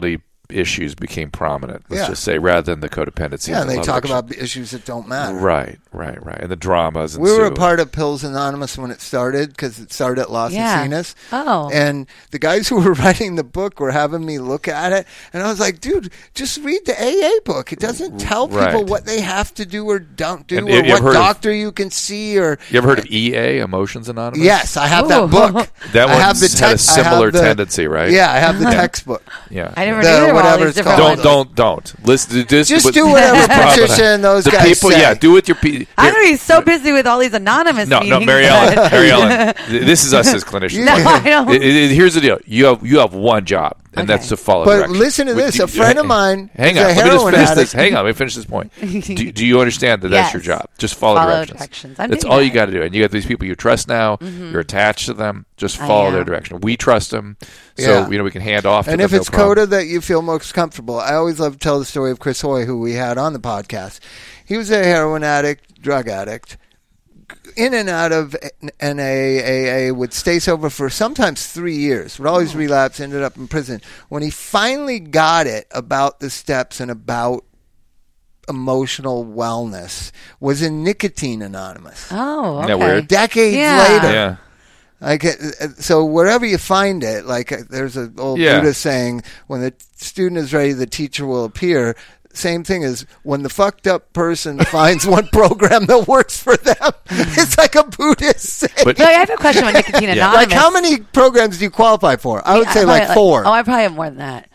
issues became prominent. Let's Yeah. just say, rather than the codependency. Yeah, and and they love talk addiction. about issues that don't matter. Right, and the dramas. We were a ensue. part of Pills Anonymous when it started because it started at Los Yeah. Encinas. Oh. And the guys who were writing the book were having me look at it. And I was like, dude, just read the AA book. It doesn't tell people Right. what they have to do or don't do And or you ever what heard of- doctor you can see. Or You ever heard of EA, Emotions Anonymous? Yes, I have Ooh. that book. That I have one's the had a text- I have similar the- tendency, right? Yeah, I have the textbook. Yeah. I never The- knew there were all whatever these it's different called. ones. Don't listen to this. Just but- do whatever the problem- Patricia and those the guys people. say. Yeah, do with your people. I'm going to be so busy with all these anonymous No, meetings. Mary Ellen. Mary Ellen. This is us as clinicians. No, I don't. Here's the deal. You have one job, and that's to follow But directions. listen to this. A friend of mine Hang is on. a Let me just heroin finish addict. this. Hang on. Let me finish this point. Do you understand that that's your Yes. job? Just follow directions. I'm That's doing all you that. got to do. And you got these people you trust now. You're attached to them. Just follow their am. direction. We trust them. Yeah. So, we can hand off to And them. if it's Coda that you feel most comfortable, I always love to tell the story of Chris Hoy, who we had on the podcast. He was a heroin addict, drug addict, in and out of NAAA, would stay sober for sometimes 3 years, would always relapse, ended up in prison. When he finally got it about the steps and about emotional wellness, was in Nicotine Anonymous. Oh, Isn't that okay. weird? Decades Yeah. later. Yeah. Like so, wherever you find it, like there's an old Yeah. Buddha saying, "When the student is ready, the teacher will appear." Same thing as when the fucked up person finds one program that works for them. It's like a Buddhist saying. But No, I have a question on Nicotine Yeah. Anonymous. Like, how many programs do you qualify for? I would say probably like 4. Oh, I probably have more than that.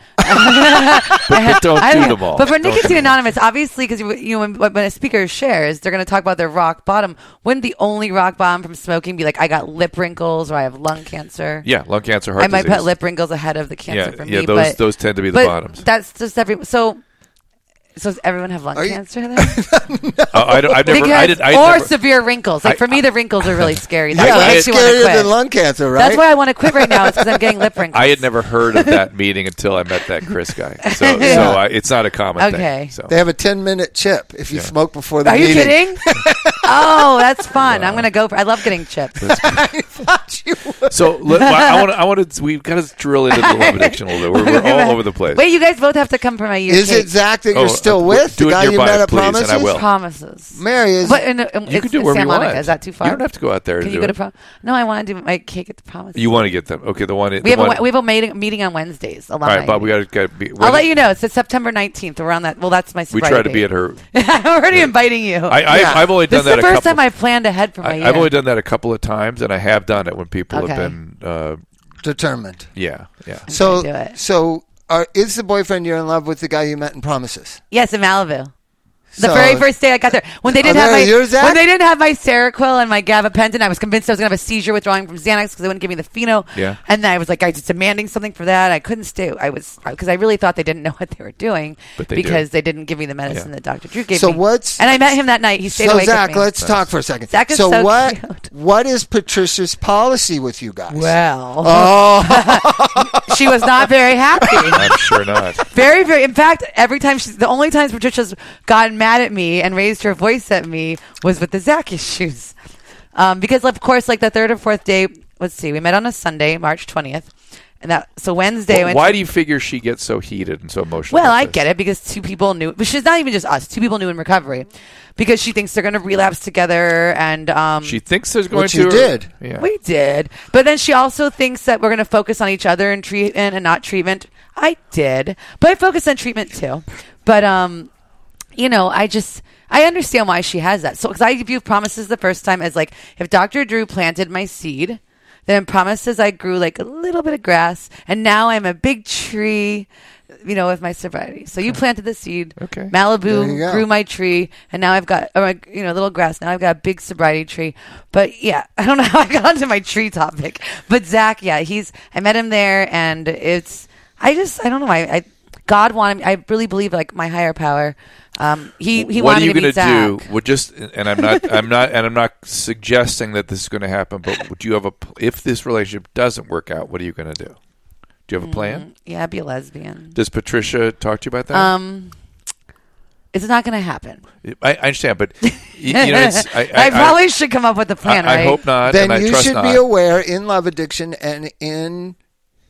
but don't I do don't them know. all. But for Don't do Nicotine them. Anonymous, obviously, because when a speaker shares, they're going to talk about their rock bottom. Wouldn't the only rock bottom from smoking be like, I got lip wrinkles or I have lung cancer? Yeah, lung cancer, heart I might disease. put lip wrinkles ahead of the cancer for me. Those tend to be the but bottoms. That's just So does everyone have lung Are you- cancer then? I've never. Because, I or never, severe wrinkles. Like for me, the wrinkles are really scary. Yeah, That's what that's makes you want to scarier quit. than lung cancer, right? That's why I want to quit right now. Is because I'm getting lip wrinkles. I had never heard of that meeting until I met that Chris guy. So it's not a common Okay. thing. So. They have a 10-minute chip if you smoke before the Are you meeting. kidding? Oh, that's fun. I'm gonna go. I love getting chips. I thought you would. So I want to. We've got to drill into the love addiction a little bit. We're all over the place. Wait, you guys both have to come for my year. Is cake. it Zach that Oh, you're still with? do The it guy you nearby, met at please, and I Promises? will. Promises? Mary is. But You it's can do it wherever Santa you want. Monica. Is that too far? You don't have to go out there. Can to you do go to it. No, I want to do my cake at the Promises. You want to get them? Okay, the one. We have a meeting on Wednesdays. All right, Bob. We got to be. I'll let you know. It's September 19th. Around that. Well, that's my. We try to be at her. I'm already inviting you. I've only this done is that the a first couple. time I've planned ahead for my year. I've only done that a couple of times, and I have done it when people Okay. have been. Determined. Yeah. So, do it. is the boyfriend you're in love with the guy you met in Promises? Yes, in Malibu. The So- very first day I got there, when they didn't Oh, have there yours, Zach? when they didn't have my Seroquel and my gabapentin, I was convinced I was going to have a seizure withdrawing from Xanax because they wouldn't give me the pheno. Yeah. And then I was like, I was demanding something for that. I couldn't stay. Because I really thought they didn't know what they were doing But they because do. they didn't give me the medicine Yeah. that Dr. Drew gave So me. what's- And I met him that night. He stayed So awake Zach, with me. let's talk for a second. Zach is so what? cute. What is Patricia's policy with you guys? Well, Oh, she was not very happy. I'm sure not. Very, very. In fact, the only times Patricia's gotten mad at me and raised her voice at me was with the Zach issues. Because of course, like the third or fourth day, let's see, we met on a Sunday, March 20th. And so Wednesday. Why do you figure she gets so heated and so emotional? Well, about I this? get it because two people knew, but she's not even just us. Two people knew in recovery because she thinks they're going to relapse together. And She thinks there's going which to. you did. Yeah. we did. But then she also thinks that we're going to focus on each other in treatment and not treatment. I did. But I focused on treatment too. But, I understand why she has that. So, because I view Promises the first time as like, if Dr. Drew planted my seed, then in Promises I grew like a little bit of grass, and now I'm a big tree, with my sobriety. So you planted the seed. Okay. There you Malibu go. grew my tree, and now I've got, little grass. Now I've got a big sobriety tree. But yeah, I don't know how I got onto my tree topic. But Zach, yeah, I met him there, and I don't know. God wanted me. I really believe like my higher power. He What are wanted you me to meet do? Zach. Well, and I'm not suggesting that this is going to happen. But would you have if this relationship doesn't work out, what are you going to do? Do you have a plan? Yeah, I'd be a lesbian. Does Patricia talk to you about that? It's not going to happen. I understand, but it's, I probably should come up with a plan, I right? hope not. then and I you trust should not. be aware in love addiction and in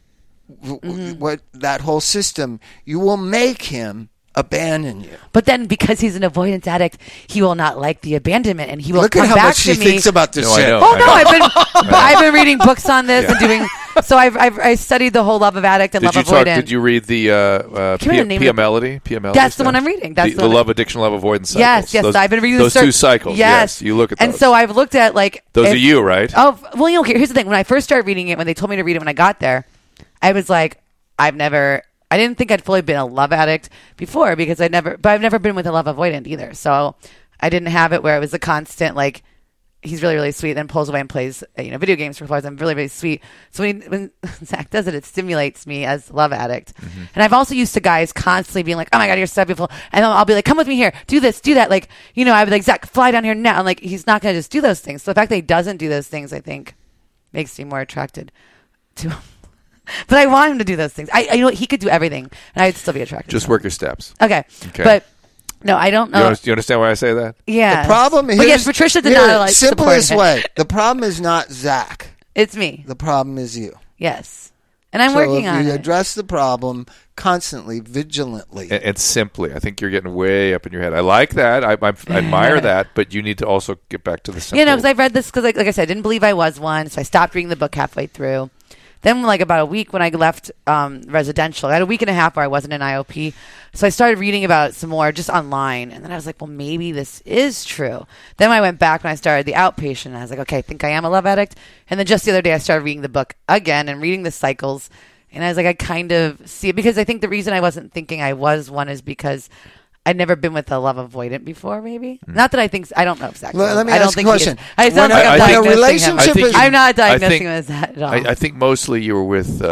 what that whole system, you will make him abandon you. But then, because he's an avoidance addict, he will not like the abandonment, and he will Look come at how back much to she me. thinks about this shit. I know. Oh no, I've been reading books on this and doing. So I studied the whole love of addict and love avoidant. Did you read the PM Melody? That's the one I'm reading. That's the love, addiction, love, avoidance cycles. Yes. I've been reading those two cycles. Yes, you look at those. And so I've looked at those are you, right? Oh well, here's the thing. When I first started reading it, when they told me to read it, when I got there, I was like, I didn't think I'd fully been a love addict before because I've never been with a love avoidant either. So I didn't have it where it was a constant he's really, really sweet, then pulls away and plays video games for flowers. I'm really, really sweet. So when Zach does it, it stimulates me as a love addict. Mm-hmm. And I've also used to guys constantly being like, oh my God, you're so beautiful. And then I'll be like, come with me here, do this, do that. I would be like, Zach, fly down here now. I'm like, he's not going to just do those things. So the fact that he doesn't do those things, I think, makes me more attracted to him. But I want him to do those things. He could do everything, and I'd still be attracted. Just work your steps. Okay. But no, I don't know. You understand why I say that? Yeah. The problem is, but yes, Patricia did not simplest way. The problem is not Zach. It's me. The problem is you. Yes, and I'm working on it. You address the problem constantly, vigilantly, and simply. I think you're getting way up in your head. I like that. I admire that, but you need to also get back to the simple. Because I've read this because, like I said, I didn't believe I was one, so I stopped reading the book halfway through. Then, about a week when I left residential, I had a week and a half where I wasn't in IOP. So I started reading about it some more just online. And then I was like, well, maybe this is true. Then I went back when I started the outpatient. And I was like, okay, I think I am a love addict. And then just the other day, I started reading the book again and reading the cycles. And I was like, I kind of see it. Because I think the reason I wasn't thinking I was one is because I'd never been with a love avoidant before, maybe. Not that I think... I don't know exactly. Let me ask you a question. I sound like I'm diagnosing him. I'm not diagnosing him as that at all. I think mostly you were with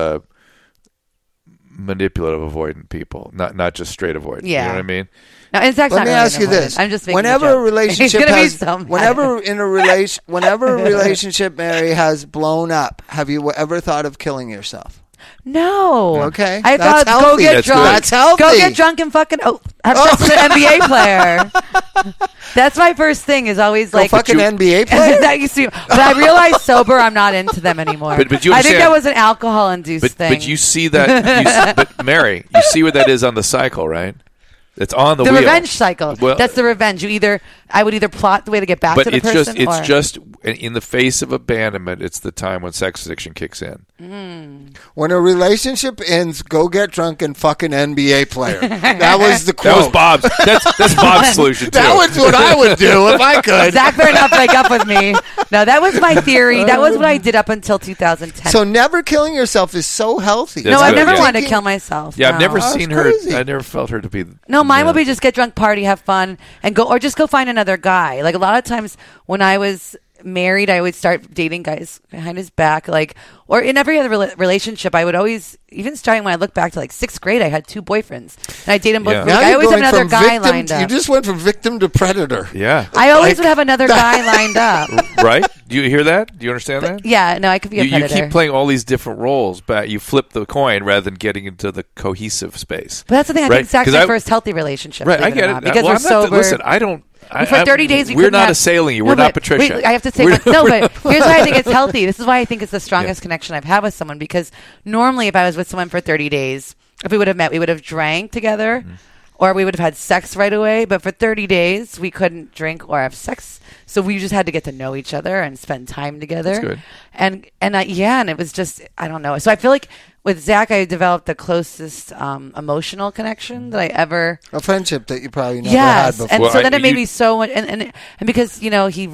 manipulative avoidant people, not just straight avoidant. Yeah. You know what I mean? No, in fact, let me ask you this: I'm just making whenever a relationship whenever a relationship, Mary, has blown up, have you ever thought of killing yourself? No. Okay. I thought go get drunk. That's healthy. Go get drunk and fucking have sex with an NBA player. That's my first thing. Is always like fucking NBA player. That used to, but I realized sober, I'm not into them anymore. But you I think that was an alcohol-induced thing. But you see that. But Mary, you see what that is on the cycle, right? It's on the wheel. Revenge cycle. Well, that's the revenge. I would either plot the way to get back to the person. It's just in the face of abandonment, it's the time when sex addiction kicks in. When a relationship ends, go get drunk and fuck an NBA player. That was the quote. That was Bob's. That's Bob's solution too. That was what I would do if I could. Zach better not break up with me. No, that was my theory. That was what I did up until 2010. So never killing yourself is so healthy. No, I've never wanted to kill myself. Yeah, no. I've never seen her. Crazy. I never felt her to be. No, mine will be just get drunk, party, have fun, and go, or just go find another guy. Like a lot of times when I was married, I would start dating guys behind his back, or in every other relationship, I would always, even starting when I look back to 6th grade, I had 2 boyfriends, and I dated them both. Yeah. Now I always have another guy victim, lined up. You just went from victim to predator. Yeah, I always would have another guy lined up. Right? Do you hear that? Do you understand that? Yeah, no, I could be a predator. You keep playing all these different roles, but you flip the coin rather than getting into the cohesive space. But that's the thing. I think it's actually my first healthy relationship. Right, I get it. Because we're sober. Listen, I don't. For 30 days, we're not assailing you. We're not Patricia. Wait, I have to say, but here's why I think it's healthy. This is why I think it's the strongest connection I've had with someone. Because normally, if I was with someone for 30 days, if we would have met, we would have drank together, or we would have had sex right away. But for 30 days, we couldn't drink or have sex, so we just had to get to know each other and spend time together. That's good. And it was just, I don't know. So I feel like with Zach, I developed the closest emotional connection that I ever. A friendship that you probably never had before. And so then it made me so much, and because he's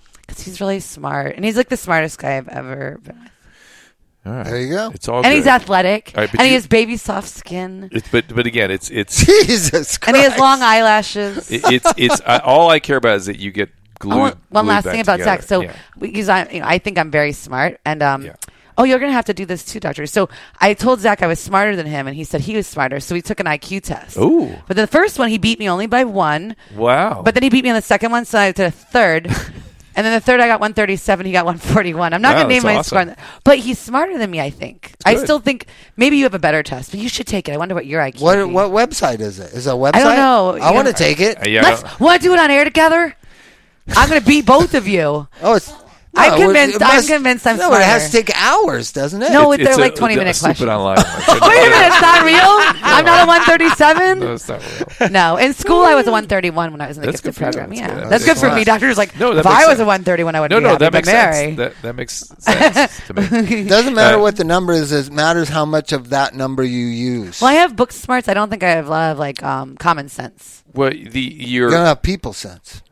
really smart, and he's like the smartest guy I've ever been with. All right. There you go. It's all and good. He's athletic, right, and he has baby soft skin. But again, it's Jesus Christ. And he has long eyelashes. It's all I care about is that you get glued. One last back thing about together. Zach. So because I think I'm very smart, and oh, you're going to have to do this too, doctor. So I told Zach I was smarter than him, and he said he was smarter. So we took an IQ test. Ooh. But the first one, he beat me only by 1. Wow. But then he beat me on the second one, so I did a third. And then the third, I got 137. He got 141. I'm not going to name my score. But he's smarter than me, I think. I still think maybe you have a better test, but you should take it. I wonder what your IQ is. What website is it? Is it a website? I don't know. I want to take it. Want to do it on air together? I'm going to beat both of you. Oh, it's I'm convinced I'm No, smarter. it has to take hours, doesn't it? No, It's they're a- like 20-minute I'll slip questions. it online. Wait a minute, it's not real? I'm not a 137? No, it's not real. No, in school I was a 131 when I was in the That's gifted good for you. program. That's Yeah, good. that's good for Wow. me. Doctor's like, No, that if makes I was sense. a 131, I would be No, happy that to makes marry. sense. That makes sense to me. Doesn't matter what the number is. It matters how much of that number you use. Well, I have book smarts. I don't think I have a lot of like common sense. Well, You don't have people sense.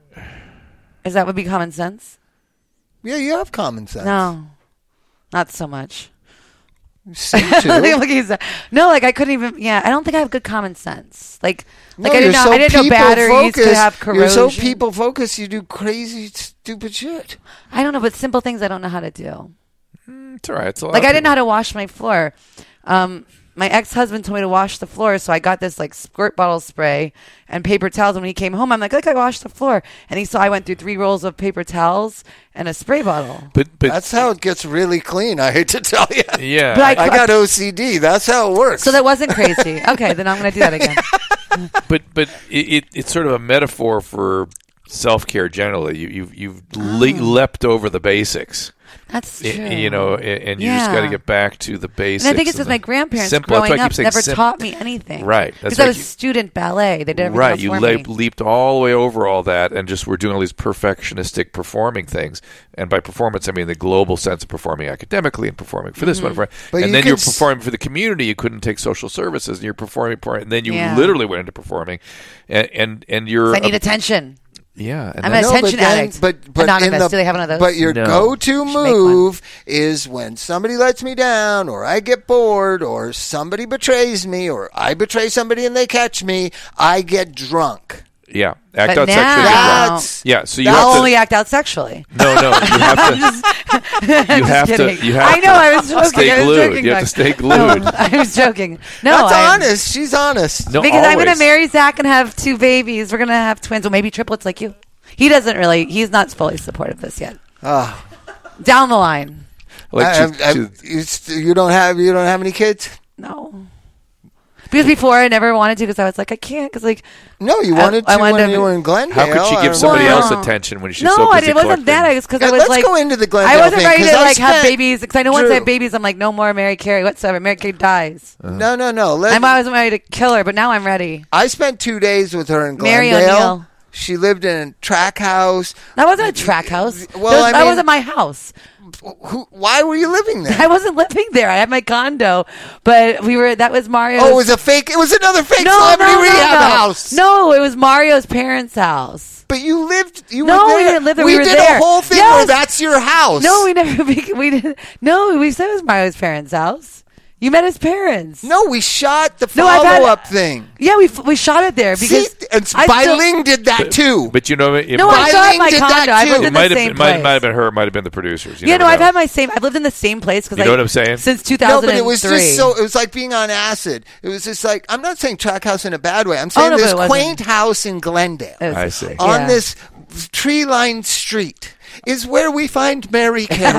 Is that would be common sense? Yeah, you have common sense. No, not so much. You seem to. Look, no, like I couldn't even. Yeah, I don't think I have good common sense. Like No, I didn't know. you're so I didn't know batteries could people-focused. have corrosion. You're so people focused. You do crazy, stupid shit. I don't know, but simple things I don't know how to do. It's all right. It's a lot Like of I didn't know people. how to wash my floor. My ex-husband told me to wash the floor, so I got this like squirt bottle spray and paper towels. And when he came home, I'm like, look, I washed the floor. And he saw I went through 3 rolls of paper towels and a spray bottle. But That's how it gets really clean. I hate to tell you. yeah. But I got OCD. That's how it works. So that wasn't crazy. Okay, then I'm going to do that again. But it's sort of a metaphor for self-care generally. You've leapt over the basics. That's true. You know, and you just got to get back to the basics. And I think it's and because my grandparents simple. That's why growing I up keep saying never simple. taught me anything. Right. That's Because I right. was student ballet. They did everything Right, else you for me. leaped all the way over all that and just were doing all these perfectionistic performing things. And by performance, I mean the global sense of performing academically and performing for this one. Mm-hmm. But And you then you're could performing for the community. You couldn't take social services, and you're performing, and then you Yeah. literally went into performing. And you're... I need attention. Yeah. And I'm then- an attention addict. But Anonymous. Do they have one of those? But your No. go-to Should make move is when somebody lets me down, or I get bored, or somebody betrays me, or I betray somebody and they catch me. I get drunk. yeah. Act But out sexually. now- get drunk. That's Yeah, so you I'll have to... only act out sexually. No, you have to... You have to... Kidding. You have I know, I was joking. Stay I was glued. joking, You have to Doug. stay glued. No, I was joking. No, that's I'm- honest. She's honest. No, Because I'm going to always. marry Zach and have 2 babies. We're going to have twins, or maybe triplets like you. He doesn't really. He's not fully supportive of this yet. Oh. Down the line, Like, You don't have any kids? no. Because before I never wanted to, because I was like, I can't. Because like, No, you wanted to I wanted when to- you were in Glendale. how could she I give somebody remember. else Well, attention when she's no, so busy it wasn't that. collecting? It was because I Yeah, was let's like, go into the Glendale I wasn't thing, ready 'cause to I like have spent- babies. Because I know once I Drew. have babies, I'm like, no more Mary Carey whatsoever. Mary Carey dies. No. I wasn't ready to kill her, but now I'm ready. I spent 2 days with her in Mary Glendale. O'Neill. She lived in a track house. That wasn't a track house. Well, I that mean- wasn't my house. Why were you living there? I wasn't living there. I had my condo, but that was Mario's. Oh, it was a fake. It was another fake celebrity rehab house. No, it was Mario's parents' house. But you lived. You No, were there. we didn't live there. We We were did there. a whole thing Yes. where that's your house. No, we never. We didn't. No, we said it was Mario's parents' house. You met his parents. No, we shot the No, I've had- follow-up thing. Yeah, we shot it there because See, and I still- Bailing did that too. But you know, it No, I might, still have my Eileen did that condo. I too. lived it in might the have same might place. have been her. It might have been the producers. You Yeah, never no, I've know. had my same. I've lived in the same place because You know what I'm saying? Since No, 2003. but it was just so. It was like being on acid. It was just like, I'm not saying track house in a bad way. I'm saying no, but this it wasn't. quaint house in Glendale It was- I see. on yeah. this tree-lined street is where we find Mary Carey.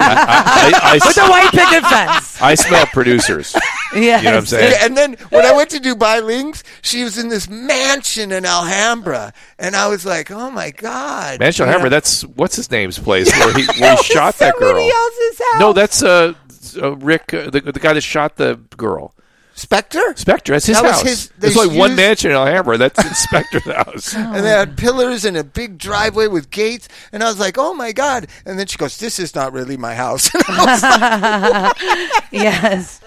with the white picket fence. I smell producers. Yeah, You know what I'm saying? And then when I went to do Bailings, she was in this mansion in Alhambra, and I was like, "Oh my god!" Mansion Hammer. That's what's his name's place where he shot that girl. Somebody else's house. No, that's Rick, the guy that shot the girl. Spectre. Spectre. That's his That was house. his- There's they only one used- mansion in Alhambra. That's Spectre's house. And they had pillars and a big driveway with gates, and I was like, "Oh my god!" And then she goes, "This is not really my house." And I was like, Yes.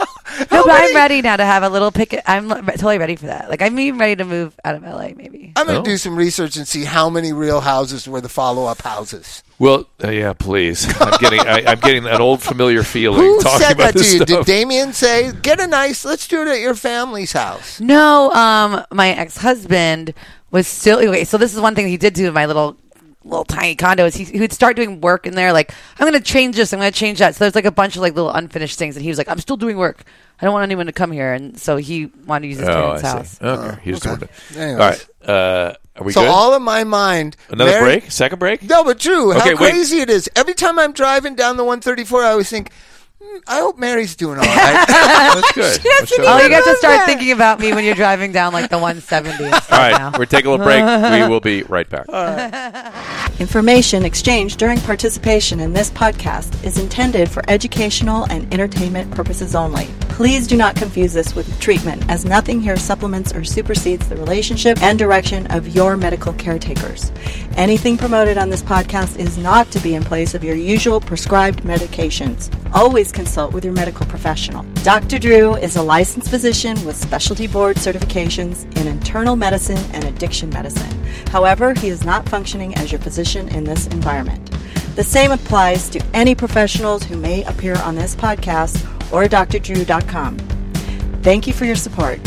No, but I'm ready now to have a little picket. I'm totally ready for that. Like, I'm even ready to move out of LA, maybe. I'm going Oh. to do some research and see how many real houses were the follow-up houses. Well, yeah, please. I'm getting an old familiar feeling Who talking said about that to this you? stuff. Did Damien say, "Get a nice, let's do it at your family's house"? No, my ex-husband was still. Okay, so this is one thing he did do in my little tiny condo is he would start doing work in there. Like, I'm going to change this. I'm going to change that. So there's like a bunch of like little unfinished things. And he was like, I'm still doing work. I don't want anyone to come here. And so he wanted to use his parents' I house. see. Okay. He just okay. wanted to. Anyways. All right. Are we So good? all in my mind, Another Mary- break? Second break? No, but Drew, Okay, how wait. crazy it is. Every time I'm driving down the 134, I always think, I hope Mary's doing all right. That's good. Let's show Oh, her. you have to start thinking about me when you're driving down like the 170. All right, we're taking a little break. We will be right back. Information exchanged during participation in this podcast is intended for educational and entertainment purposes only. Please do not confuse this with treatment, as nothing here supplements or supersedes the relationship and direction of your medical caretakers. Anything promoted on this podcast is not to be in place of your usual prescribed medications. Always consult with your medical professional. Dr. Drew is a licensed physician with specialty board certifications in internal medicine and addiction medicine. However, he is not functioning as your physician in this environment. The same applies to any professionals who may appear on this podcast or drdrew.com. Thank you for your support.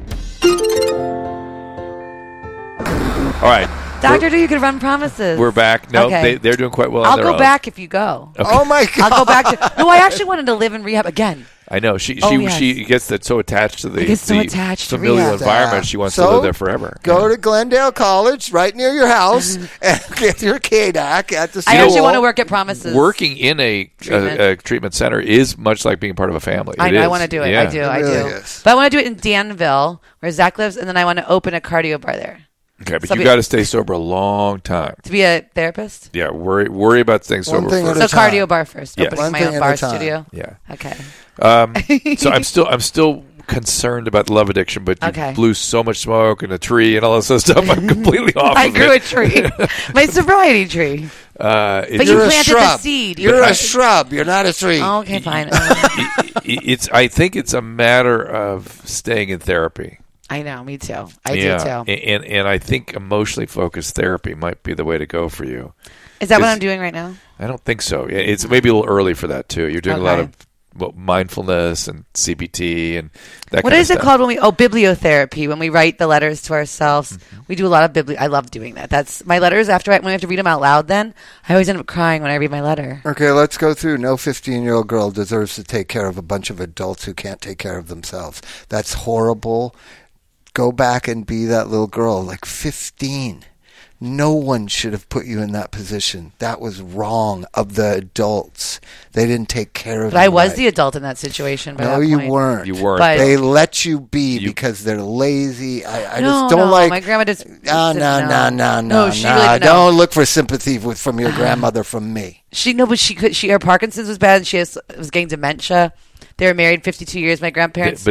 All right. Dr. Drew, you could run promises. We're back. No, Okay. they're doing quite well on I'll their go own. back if you go. Oh my God! I'll go back to. No, I actually wanted to live in rehab again. I know. She yes. gets that so attached to the, She gets so the attached to familial rehab. environment. She wants to So, live there forever. Go to Glendale College, right near your house, and get your KDAC at the school. I actually want to work at Promises. Working in a treatment center is much like being part of a family. I It know. I is. want to do it. Yeah. I do. I really do. is. But I want to do it in Danville, where Zach lives, and then I want to open a cardio bar there. Okay, but So you got to stay sober a long time. To be a therapist? Yeah, worry about staying sober thing at first. a So time. cardio bar first. Yes. Opening One my thing own at a bar time. studio. Yeah. Okay. So I'm still concerned about the love addiction, but you Okay. blew so much smoke and a tree and all this other stuff. I'm completely off. I of grew it. a tree. My sobriety tree. But you You're a planted the shrub. seed. You're But a shrub. You're not a tree. Oh, okay, fine. I think it's a matter of staying in therapy. I know. Me too. I do too. And I think emotionally focused therapy might be the way to go for you. Is that what 'Cause- I'm doing right now? I don't think so. It's maybe a little early for that too. You're doing a lot Okay. of mindfulness and CBT and that. What kind is of it stuff. called when we? Oh, bibliotherapy. When we write the letters to ourselves, we do a lot of I love doing that. That's my letters. After when I have to read them out loud, then I always end up crying when I read my letter. Okay, let's go through. No 15-year-old girl deserves to take care of a bunch of adults who can't take care of themselves. That's horrible. Go back and be that little girl, like 15. No one should have put you in that position. That was wrong of the adults. They didn't take care of you. But I was right. the adult in that situation. By No, that you point. weren't. You weren't. But- They let you be because they're lazy. I No, just don't no, like. my grandma just. No, No, she really didn't know. Don't look for sympathy from your grandmother from me. But she could. Her Parkinson's was bad, and she was getting dementia. They were married 52 years. My grandparents.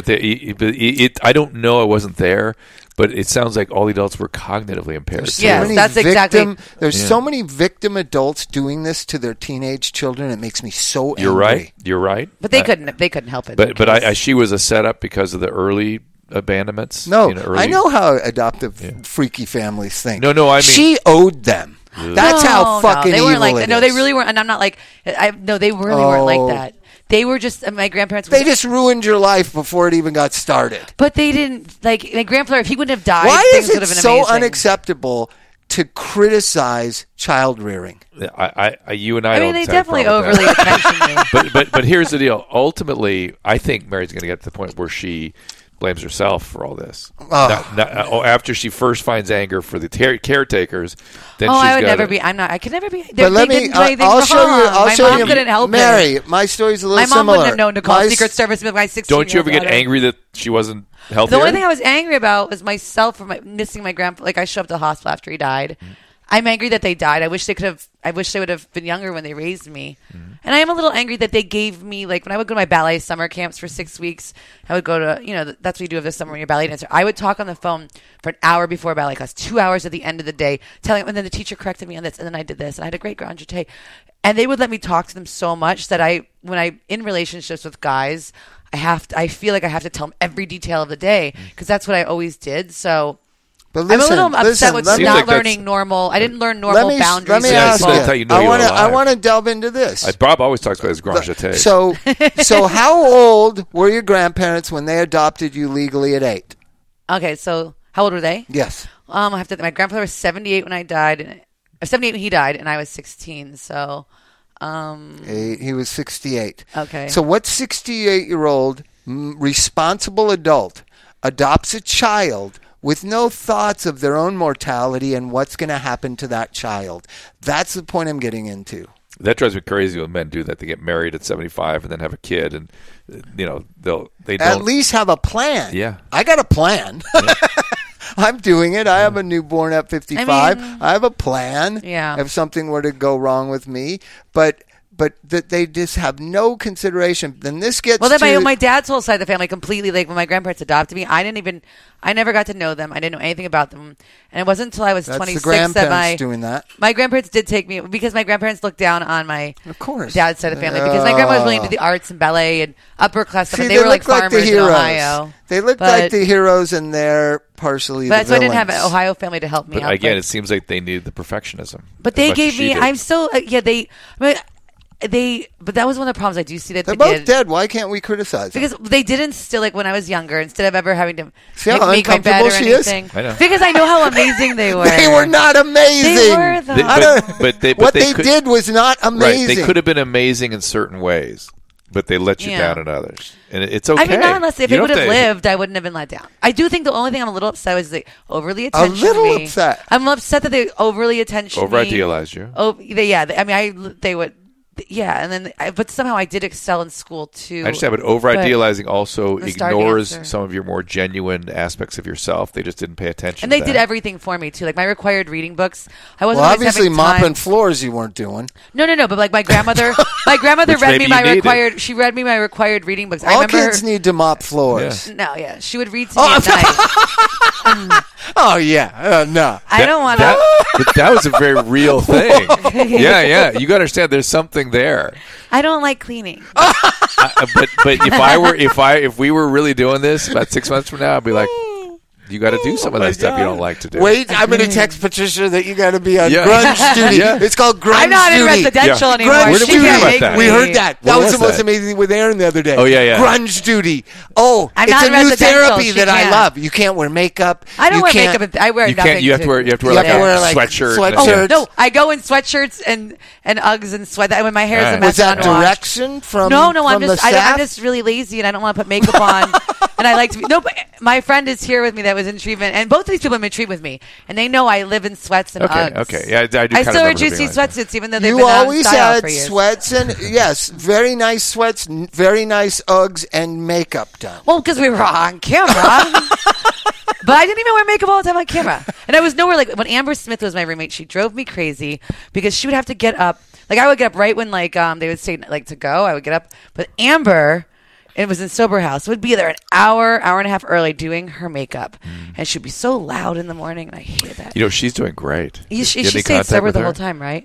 I don't know. I wasn't there, but it sounds like all the adults were cognitively impaired. There's Yes, many that's exactly- There's so many victim adults doing this to their teenage children. It makes me so angry. You're right. You're right. But they couldn't. They couldn't help it. But she was a setup because of the early abandonments. No, early, I know how adoptive freaky families think. No, I mean- she owed them. That's how fucking they weren't evil like. it No, is. they really weren't. And I'm not like. No, they really weren't Oh. like that. They were just my grandparents. They just ruined your life before it even got started. But they didn't like my grandfather. If he wouldn't have died, Why things is would it have been so amazing. unacceptable to criticize child rearing? You and I. I mean, don't they have a definitely problem with overly that. attention me. But here's the deal. Ultimately, I think Mary's going to get to the point where she blames herself for all this. After she first finds anger for the caretakers, then Oh, she's I would gotta- never be. I'm not. I could never be. But let me. Didn't do anything I'll show you. wrong. I'll my show mom you. couldn't help it. Mary, my story's a little My mom similar. wouldn't have known to call My Secret Service with my 16. Don't you ever get angry that she wasn't healthy? The only thing I was angry about was myself for missing my grandpa. Like I showed up to the hospital after he died. I'm angry that they died. I wish they would have been younger when they raised me. And I am a little angry that they gave me, like, when I would go to my ballet summer camps for 6 weeks, I would go to, that's what you do this summer when you're a ballet dancer. I would talk on the phone for an hour before ballet class, 2 hours at the end of the day, telling them, and then the teacher corrected me on this, and then I did this, and I had a great grand jeté. And they would let me talk to them so much that when I'm in relationships with guys, I feel like I have to tell them every detail of the day, because that's what I always did. So But I'm a little upset with let me- not Seems like learning normal. I didn't learn normal boundaries. Let me with ask people. That's how you know I you're want to. I alive. want to delve into this. Bob always talks about his grand jeté. So how old were your grandparents when they adopted you legally at 8? Okay, so how old were they? Yes. I have to. My grandfather was 78 when I died. 78 when he died, and I was 16. So, He was 68. Okay. So what 68-year-old responsible adult adopts a child with no thoughts of their own mortality and what's going to happen to that child? That's the point I'm getting into. That drives me crazy when men do that. They get married at 75 and then have a kid, and they don't at least have a plan. Yeah, I got a plan. Yeah. I'm doing it. I have a newborn at 55. I have a plan. Yeah. If something were to go wrong with me, but that they just have no consideration. Then this gets then my dad's whole side of the family completely, like when my grandparents adopted me, I never got to know them. I didn't know anything about them, and it wasn't until I was 26 the grandparents doing that. My grandparents did take me because my grandparents looked down on my dad's side of the family because my grandma was really into the arts and ballet and upper class stuff. And they were like farmers in Ohio. They looked like the heroes, and they're partially the villains. So I didn't have an Ohio family to help me out. Again, it seems like they needed the perfectionism. But they gave me. I'm still. But that was one of the problems I do see that they're both dead. Why can't we criticize them? Because they did instill, like when I was younger, instead of ever having to make my bed or anything. I know. Because I know how amazing they were. They were not amazing. They were though. What they did was not amazing. Right. They could have been amazing in certain ways, but they let you down in others. And it's okay. I mean, not unless if they would have lived, I wouldn't have been let down. I do think the only thing I'm a little upset with is they overly attention me. A little upset. I'm upset that they overly attention over idealized you. Oh, they would. Yeah, and then but somehow I did excel in school too. I understand, but over-idealizing also ignores some of your more genuine aspects of yourself. They just didn't pay attention. And they did everything for me too, like my required reading books. I wasn't obviously mopping floors. You weren't doing. No, but like my grandmother read me my required. She read me my required reading books. All kids need to mop floors. Yeah. No, yeah, she would read to me at night. Oh yeah, no. I don't want to. That was a very real thing. Yeah. You got to understand. There's something there. I don't like cleaning. But if we were really doing this about 6 months from now, I'd be like, you got to do some of that stuff you don't like to do. Wait, I'm going to text Patricia that you got to be on grunge duty. Yeah. It's called grunge duty. I'm not in residential anymore. Grunge duty. That? We heard that. That was the most amazing thing with Aaron the other day. Oh, yeah. Grunge duty. Oh, I'm it's a new therapy that I love. You can't wear makeup. I don't wear makeup. I wear nothing. You have to wear like a sweatshirt. No, I go in sweatshirts and Uggs and sweat. When my hair is a mess. Was that direction from No, I'm just really lazy and I don't want to put makeup on. And I like to be. No, but my friend is here with me that was in treatment, and both of these people have been treated with me, and they know I live in sweats and Uggs. Okay. Yeah, I do. I still wear juicy sweatsuits, even though they've been always on style had for years. Sweats and yes, very nice sweats, very nice Uggs, and makeup done. Well, because we were on camera. But I didn't even wear makeup all the time on camera. And I was nowhere like when Amber Smith was my roommate, she drove me crazy because she would have to get up. Like I would get up right when they would say like to go. I would get up. But Amber, it was in Sober House, would be there an hour and a half early doing her makeup. And she'd be so loud in the morning, and I hated that. She's doing great. She stayed sober the whole time, right?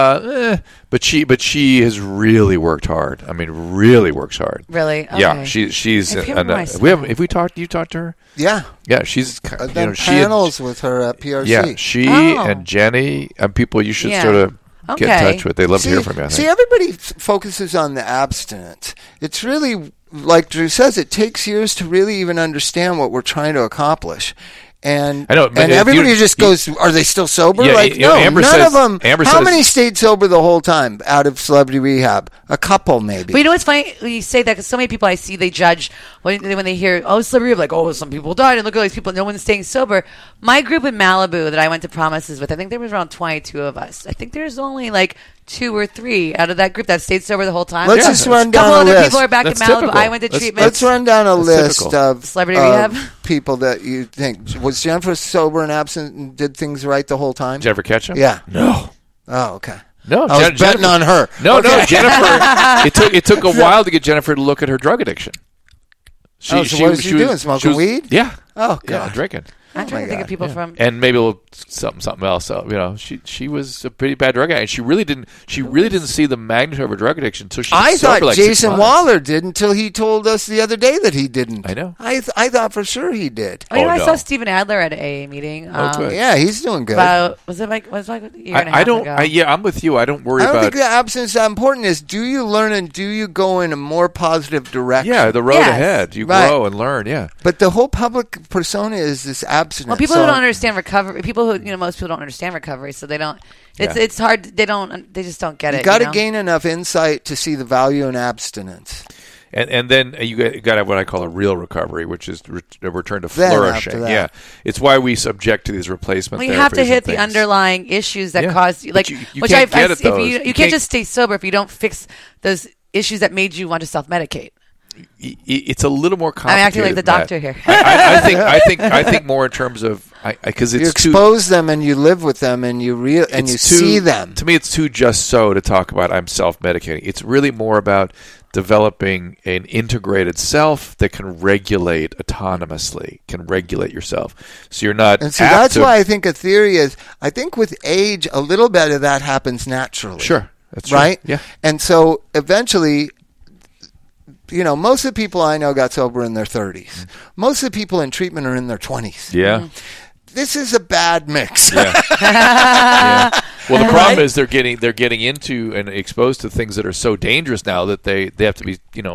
But she has really worked hard. I mean, really works hard. Really? Okay. Yeah, she's. If we talked, you talked to her. Yeah, she's. I've done panels with her at PRC. Yeah, she and Jenny and people you should sort of. Get in touch with. They'd love to hear from you. See, everybody focuses on the abstinence. It's really, like Drew says, it takes years to really even understand what we're trying to accomplish. And I know, and everybody just goes, are they still sober? Yeah, no, Amber none of them. How says, many stayed sober the whole time out of Celebrity Rehab? A couple, maybe. But you know what's funny? You say that because so many people I see, they judge when they hear, Celebrity Rehab, like, some people died, and look at all these people, no one's staying sober. My group in Malibu that I went to Promises with, I think there was around 22 of us. I think there's only like 2 or 3 out of that group that stayed sober the whole time. Let's just run down a list. A couple other people are back in Malibu. Typical. I went to treatment. Let's run down a list of Celebrity Rehab people that you think. Was Jennifer sober and absent and did things right the whole time? Jennifer Ketchum? Yeah. No. Oh, okay. No, I was betting on her. No, Jennifer. It took a while to get Jennifer to look at her drug addiction. So what was she doing? Smoking weed? Yeah. Oh, God. Yeah, drinking. I'm trying to think of people from, and maybe a little something else. So, she was a pretty bad drug addict, and she really didn't see the magnitude of her drug addiction until she. I thought Jason Waller did until he told us the other day that he didn't. I know. I thought for sure he did. I saw Steven Adler at an AA meeting. Yeah, he's doing good. Was it like a year and a half ago? I'm with you. I don't worry about. I don't think the absence that important is. Do you learn and do you go in a more positive direction? Yeah, the road ahead. You grow and learn. Yeah, but the whole public persona is this abstinence. Well, people who don't understand recovery, most people don't understand recovery, so they don't. It's hard. They just don't get it. You got to gain enough insight to see the value in abstinence. And then you got to have what I call a real recovery, which is a return to Then flourishing. after that. Yeah, it's why we subject to these replacement. Well, you have to therapies hit and the things. underlying issues that Yeah. cause you, But like, you which can't get at if those. you You can't can't- just stay sober if you don't fix those issues that made you want to self-medicate. It's a little more I'm complicated. acting like the than that. doctor here. I think more in terms of because You it's too. expose them and you live with them and you you it's too- see them. To me, it's too just so to talk about I'm self-medicating. It's really more about developing an integrated self that can regulate autonomously, can regulate yourself. So you're not. And see, apt that's to- why I think a theory is, I think with age, a little bit of that happens naturally. Sure, that's true. Right? Yeah. And so eventually, most of the people I know got sober in their 30s. Most of the people in treatment are in their 20s. Yeah. This is a bad mix. Yeah. Yeah. Well, the problem is they're getting into and exposed to things that are so dangerous now that they have to be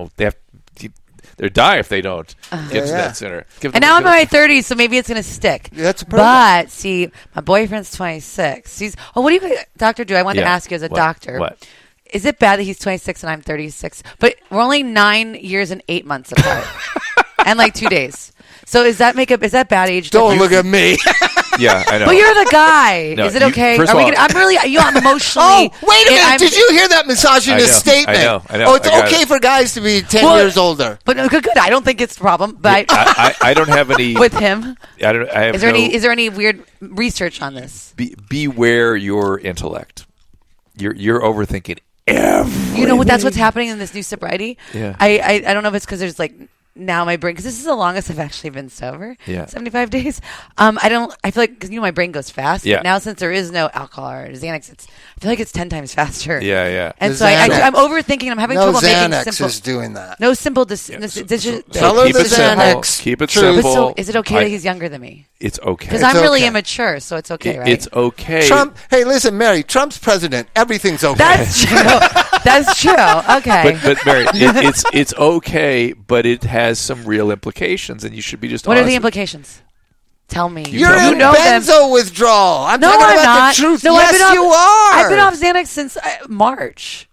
they die if they don't get to that center. And now I'm in my 30s, so maybe it's going to stick. That's perfect. But see, my boyfriend's 26. What do you, Dr. Drew? I wanted to Yeah. ask you as a What? doctor. What? Is it bad that he's 26 and I'm 36? But we're only 9 years and 8 months apart, and like 2 days. So is that bad age? Don't difference? look at me. Yeah, I know. But you're the guy. No, Is it you- okay? first of all- I'm emotionally. Oh, wait a minute. Did you hear that misogynist I know, statement? I know. Oh, it's I got okay it. for guys to be 10 Well, years older. But no, good. I don't think it's a problem. But I don't have any. with him, I don't. I have is there no, any weird research on this? beware your intellect. You're overthinking everything. You know what? That's what's happening in this new sobriety. Yeah. I don't know if it's because there's like now my brain, because this is the longest I've actually been sober. Yeah. 75 days. I feel like, because my brain goes fast. Yeah. But now since there is no alcohol or Xanax, I feel like it's 10 times faster. Yeah, yeah. And The so Xanax. I'm overthinking. I'm having No trouble making Xanax simple. is doing that. No simple Yeah, decisions. Tell her keep the it simple. Xanax. Keep it True. But simple. so is it okay that he's younger than me? It's okay. Because It's I'm really okay. immature, so it's okay, right? It's okay. Trump. Hey, listen, Mary. Trump's president. Everything's okay. That's true. That's true. Okay. But Mary, it's okay, but it has some real implications, and you should be just. What are honest the with- implications? Tell me. You're tell in me. know them. benzo withdrawal. I'm No, talking I'm about not. the truth. No, yes, I've been off, you are. I've been off Xanax since March.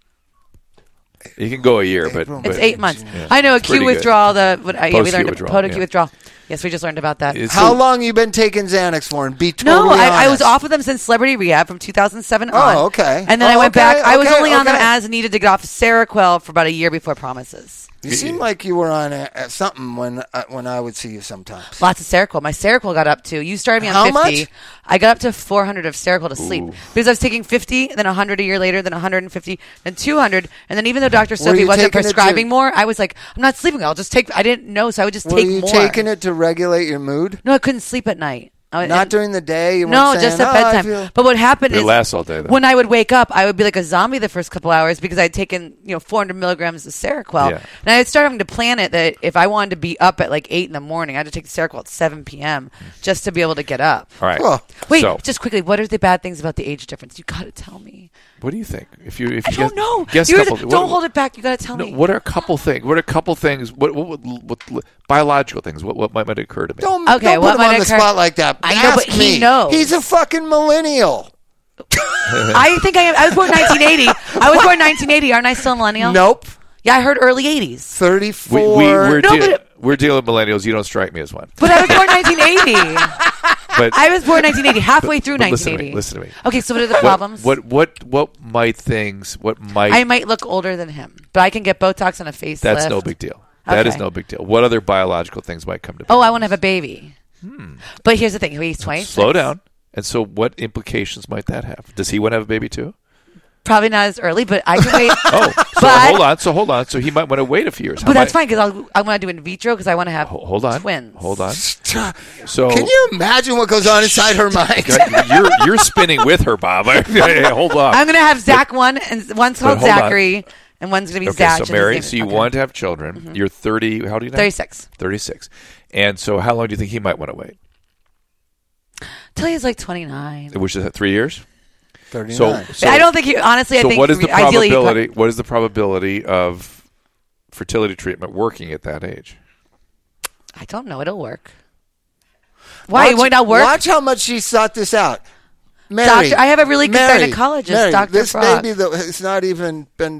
You can go a year, but It's 8 months. Yeah. I know It's pretty acute good. withdrawal. We Post-acute learned withdrawal, post-acute yeah. withdrawal. Yes, we just learned about that. It's How so- long you been taking Xanax for? And be No, totally I was honest. off with them since Celebrity Rehab from 2007 on. Oh, okay. And then I Oh, went okay, back. I was okay, only on them okay. as needed to get off Seroquel for about a year before Promises. You seem like you were on something when I would see you sometimes. Lots of Seroquel. My Seroquel got up to, you started me on How 50. much? I got up to 400 of Seroquel to sleep. Ooh. Because I was taking 50, then 100 a year later, then 150, then 200. And then even though Dr. Sophie you wasn't taking it to- prescribing more, I was like, I'm not sleeping. I'll just take, I didn't know, so I would just Were take you more. taking it to regulate your mood? No, I couldn't sleep at night. Not during the day? You No, weren't just saying, at "Oh, I bedtime. feel-" But what happened It is lasts all day, though. when I would wake up, I would be like a zombie the first couple hours because I'd taken 400 milligrams of Seroquel, Yeah. and I had started having to plan it that if I wanted to be up at like 8 in the morning, I had to take the Seroquel at 7 p.m. just to be able to get up. All right. Well, Wait, So, just quickly, what are the bad things about the age difference? You got to tell me. what do you think? If you I don't know. Guess You're couple, don't hold it back. You got to tell No, me. what are a couple things? What are a couple things? What biological things? What might occur to me? Okay, don't what put him might on the occur- spot like that. I know, Ask but me. he knows. He's a fucking millennial. I think I am. I was born 1980. I was born 1980. Aren't I still a millennial? Nope. Yeah, I heard early 80s. 34. We're, No, but- we're dealing with millennials. You don't strike me as one. But I was born 1980. But I was born 1980, halfway through but listen to 1980. me, listen to me. Okay, so what are the problems? What might things? What might? I might look older than him, but I can get Botox and a facelift. That's no big deal. That is Okay. no big deal. What other biological things might come to? Oh, I want to have a baby. But here's the thing: he's 26. Slow down. And so, what implications might that have? Does he want to have a baby too? Probably not as early, but I can wait. Oh, so But- hold on. So he might want to wait a few years. But that's fine because I want to do in vitro because I want to have Hold on. twins. Hold on. So Can you imagine what goes on inside her mind? you're spinning with her, Bob. Hold on. I'm going to have Zach one, and one's called hold on. Zachary, and one's going to be Okay, Zach. so and Mary, his so name- you okay. want to have children. You're 30. How old are you now? 36. 36. And so, how long do you think he might want to wait? Till he's like 29. Which is 3 years. 39. So I don't think he. Honestly, I so think what is the ideally he'd probability? What is the probability of fertility treatment working at that age? I don't know. It'll work. Why? It might not work? Watch how much she sought this out. Mary, Doctor, I have a really good Mary, gynecologist, Mary, Dr. This Frog. baby that has not even been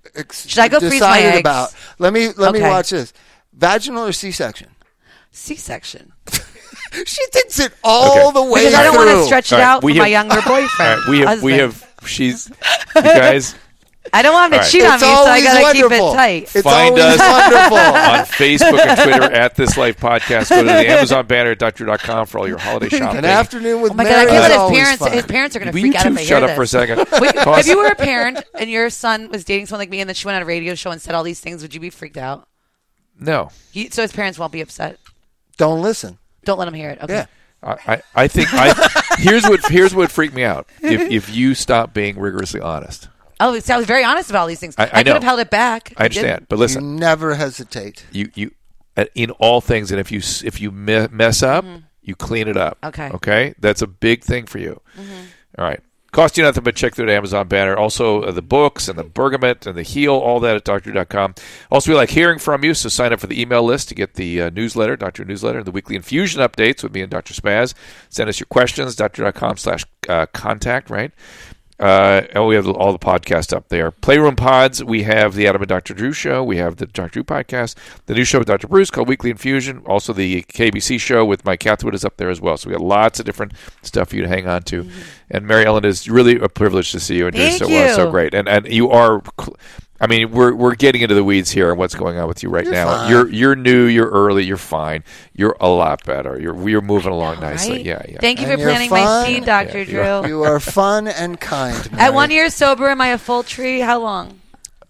Should I go freeze my decided eggs? about. Let me Okay. watch this. Vaginal or C-section? C-section. She thinks it all the way Because I don't want to through. stretch it All right, out we for my have- younger boyfriend. We husband. have. She's. You guys. I don't want him to All right. cheat on It's me, so I always gotta keep wonderful. it tight. It's Find always us wonderful. on Facebook and Twitter at This Life Podcast. Go to the Amazon banner at Dr.com for all your holiday shopping. An afternoon with Oh my Mary god! I is guess always his fun. parents are gonna Will freak you out two if they shut hear up for a this. second? If you were a parent and your son was dating someone like me, and then she went on a radio show and said all these things, would you be freaked out? No. So his parents won't be upset. Don't listen. Don't let him hear it. Okay. Yeah. I think here's what freaked me out. If you stop being rigorously honest. Oh, so I was very honest about all these things. I could know. have held it back. I understand, but You listen, never hesitate. you in all things, and if you mess up, you clean it up. Okay. Okay, that's a big thing for you. All right. Cost you nothing but check through the Amazon banner. Also, the books and the Bergamot and the Heal, all that at doctor.com. Also, we like hearing from you, so sign up for the email list to get the newsletter, Doctor Newsletter, and the weekly infusion updates with me and Dr. Spaz. Send us your questions, doctor.com/contact, right? And we have all the podcasts up there. Playroom Pods, we have the Adam and Dr. Drew show. We have the Dr. Drew podcast. The new show with Dr. Bruce called Weekly Infusion. Also, the KBC show with Mike Cathwood is up there as well. So we got lots of different stuff for you to hang on to. And Mary Ellen, is really a privilege to see you and do Thank so you. so great. And you are. I mean, we're getting into the weeds here on what's going on with you right You're now. fine. You're new. You're early. You're fine. You're a lot better. We're moving along nicely. Right? Yeah. Thank you And for you're planting my fun. seed, Dr. Yeah, Drew. You are fun and kind. At Mary. 1 year sober, am I a full tree? How long?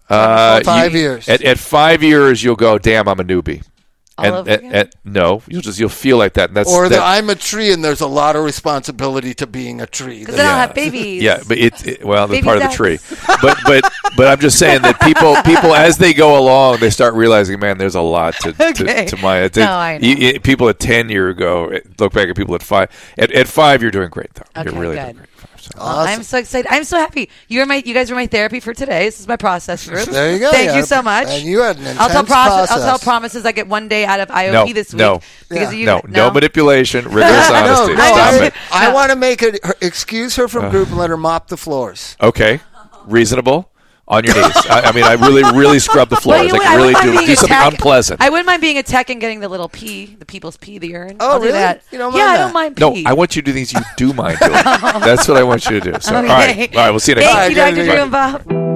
5 years. At 5 years, you'll go, damn, I'm a newbie. All over again? No, you'll feel like that. And that's Or that, I'm a tree and there's a lot of responsibility to being a tree. Because then I'll have babies. Yeah, but well, that's Baby part of the sex. tree. But I'm just saying that people as they go along, they start realizing, man, there's a lot to my. No, I know. People at 10 years ago look back at people at 5. At 5, you're doing great though. Okay, You're really good. doing great. At 5, so. Awesome. I'm so excited. I'm so happy. You guys were my therapy for today. This is my process group. There you go. Thank Yeah. you so much. And you had an intense I'll tell process. promises I get one day out of IOP No, this week. no. Because Yeah. you, No manipulation, rigorous honesty. Stop it. I want to make her excuse her from group and let her mop the floors. Okay, reasonable. On your knees. I mean, I really scrub the floors. Well, I really wouldn't mind do being a something tech. unpleasant. I wouldn't mind being a tech and getting the little pee, the people's pee, the urine. Oh, I'll do really? that. You don't mind yeah, I that? don't mind No, pee. I want you to do things you do mind doing. That's what I want you to do. So, Okay. all right, we'll see you next Thank time. you, Dr. Drew and Bob.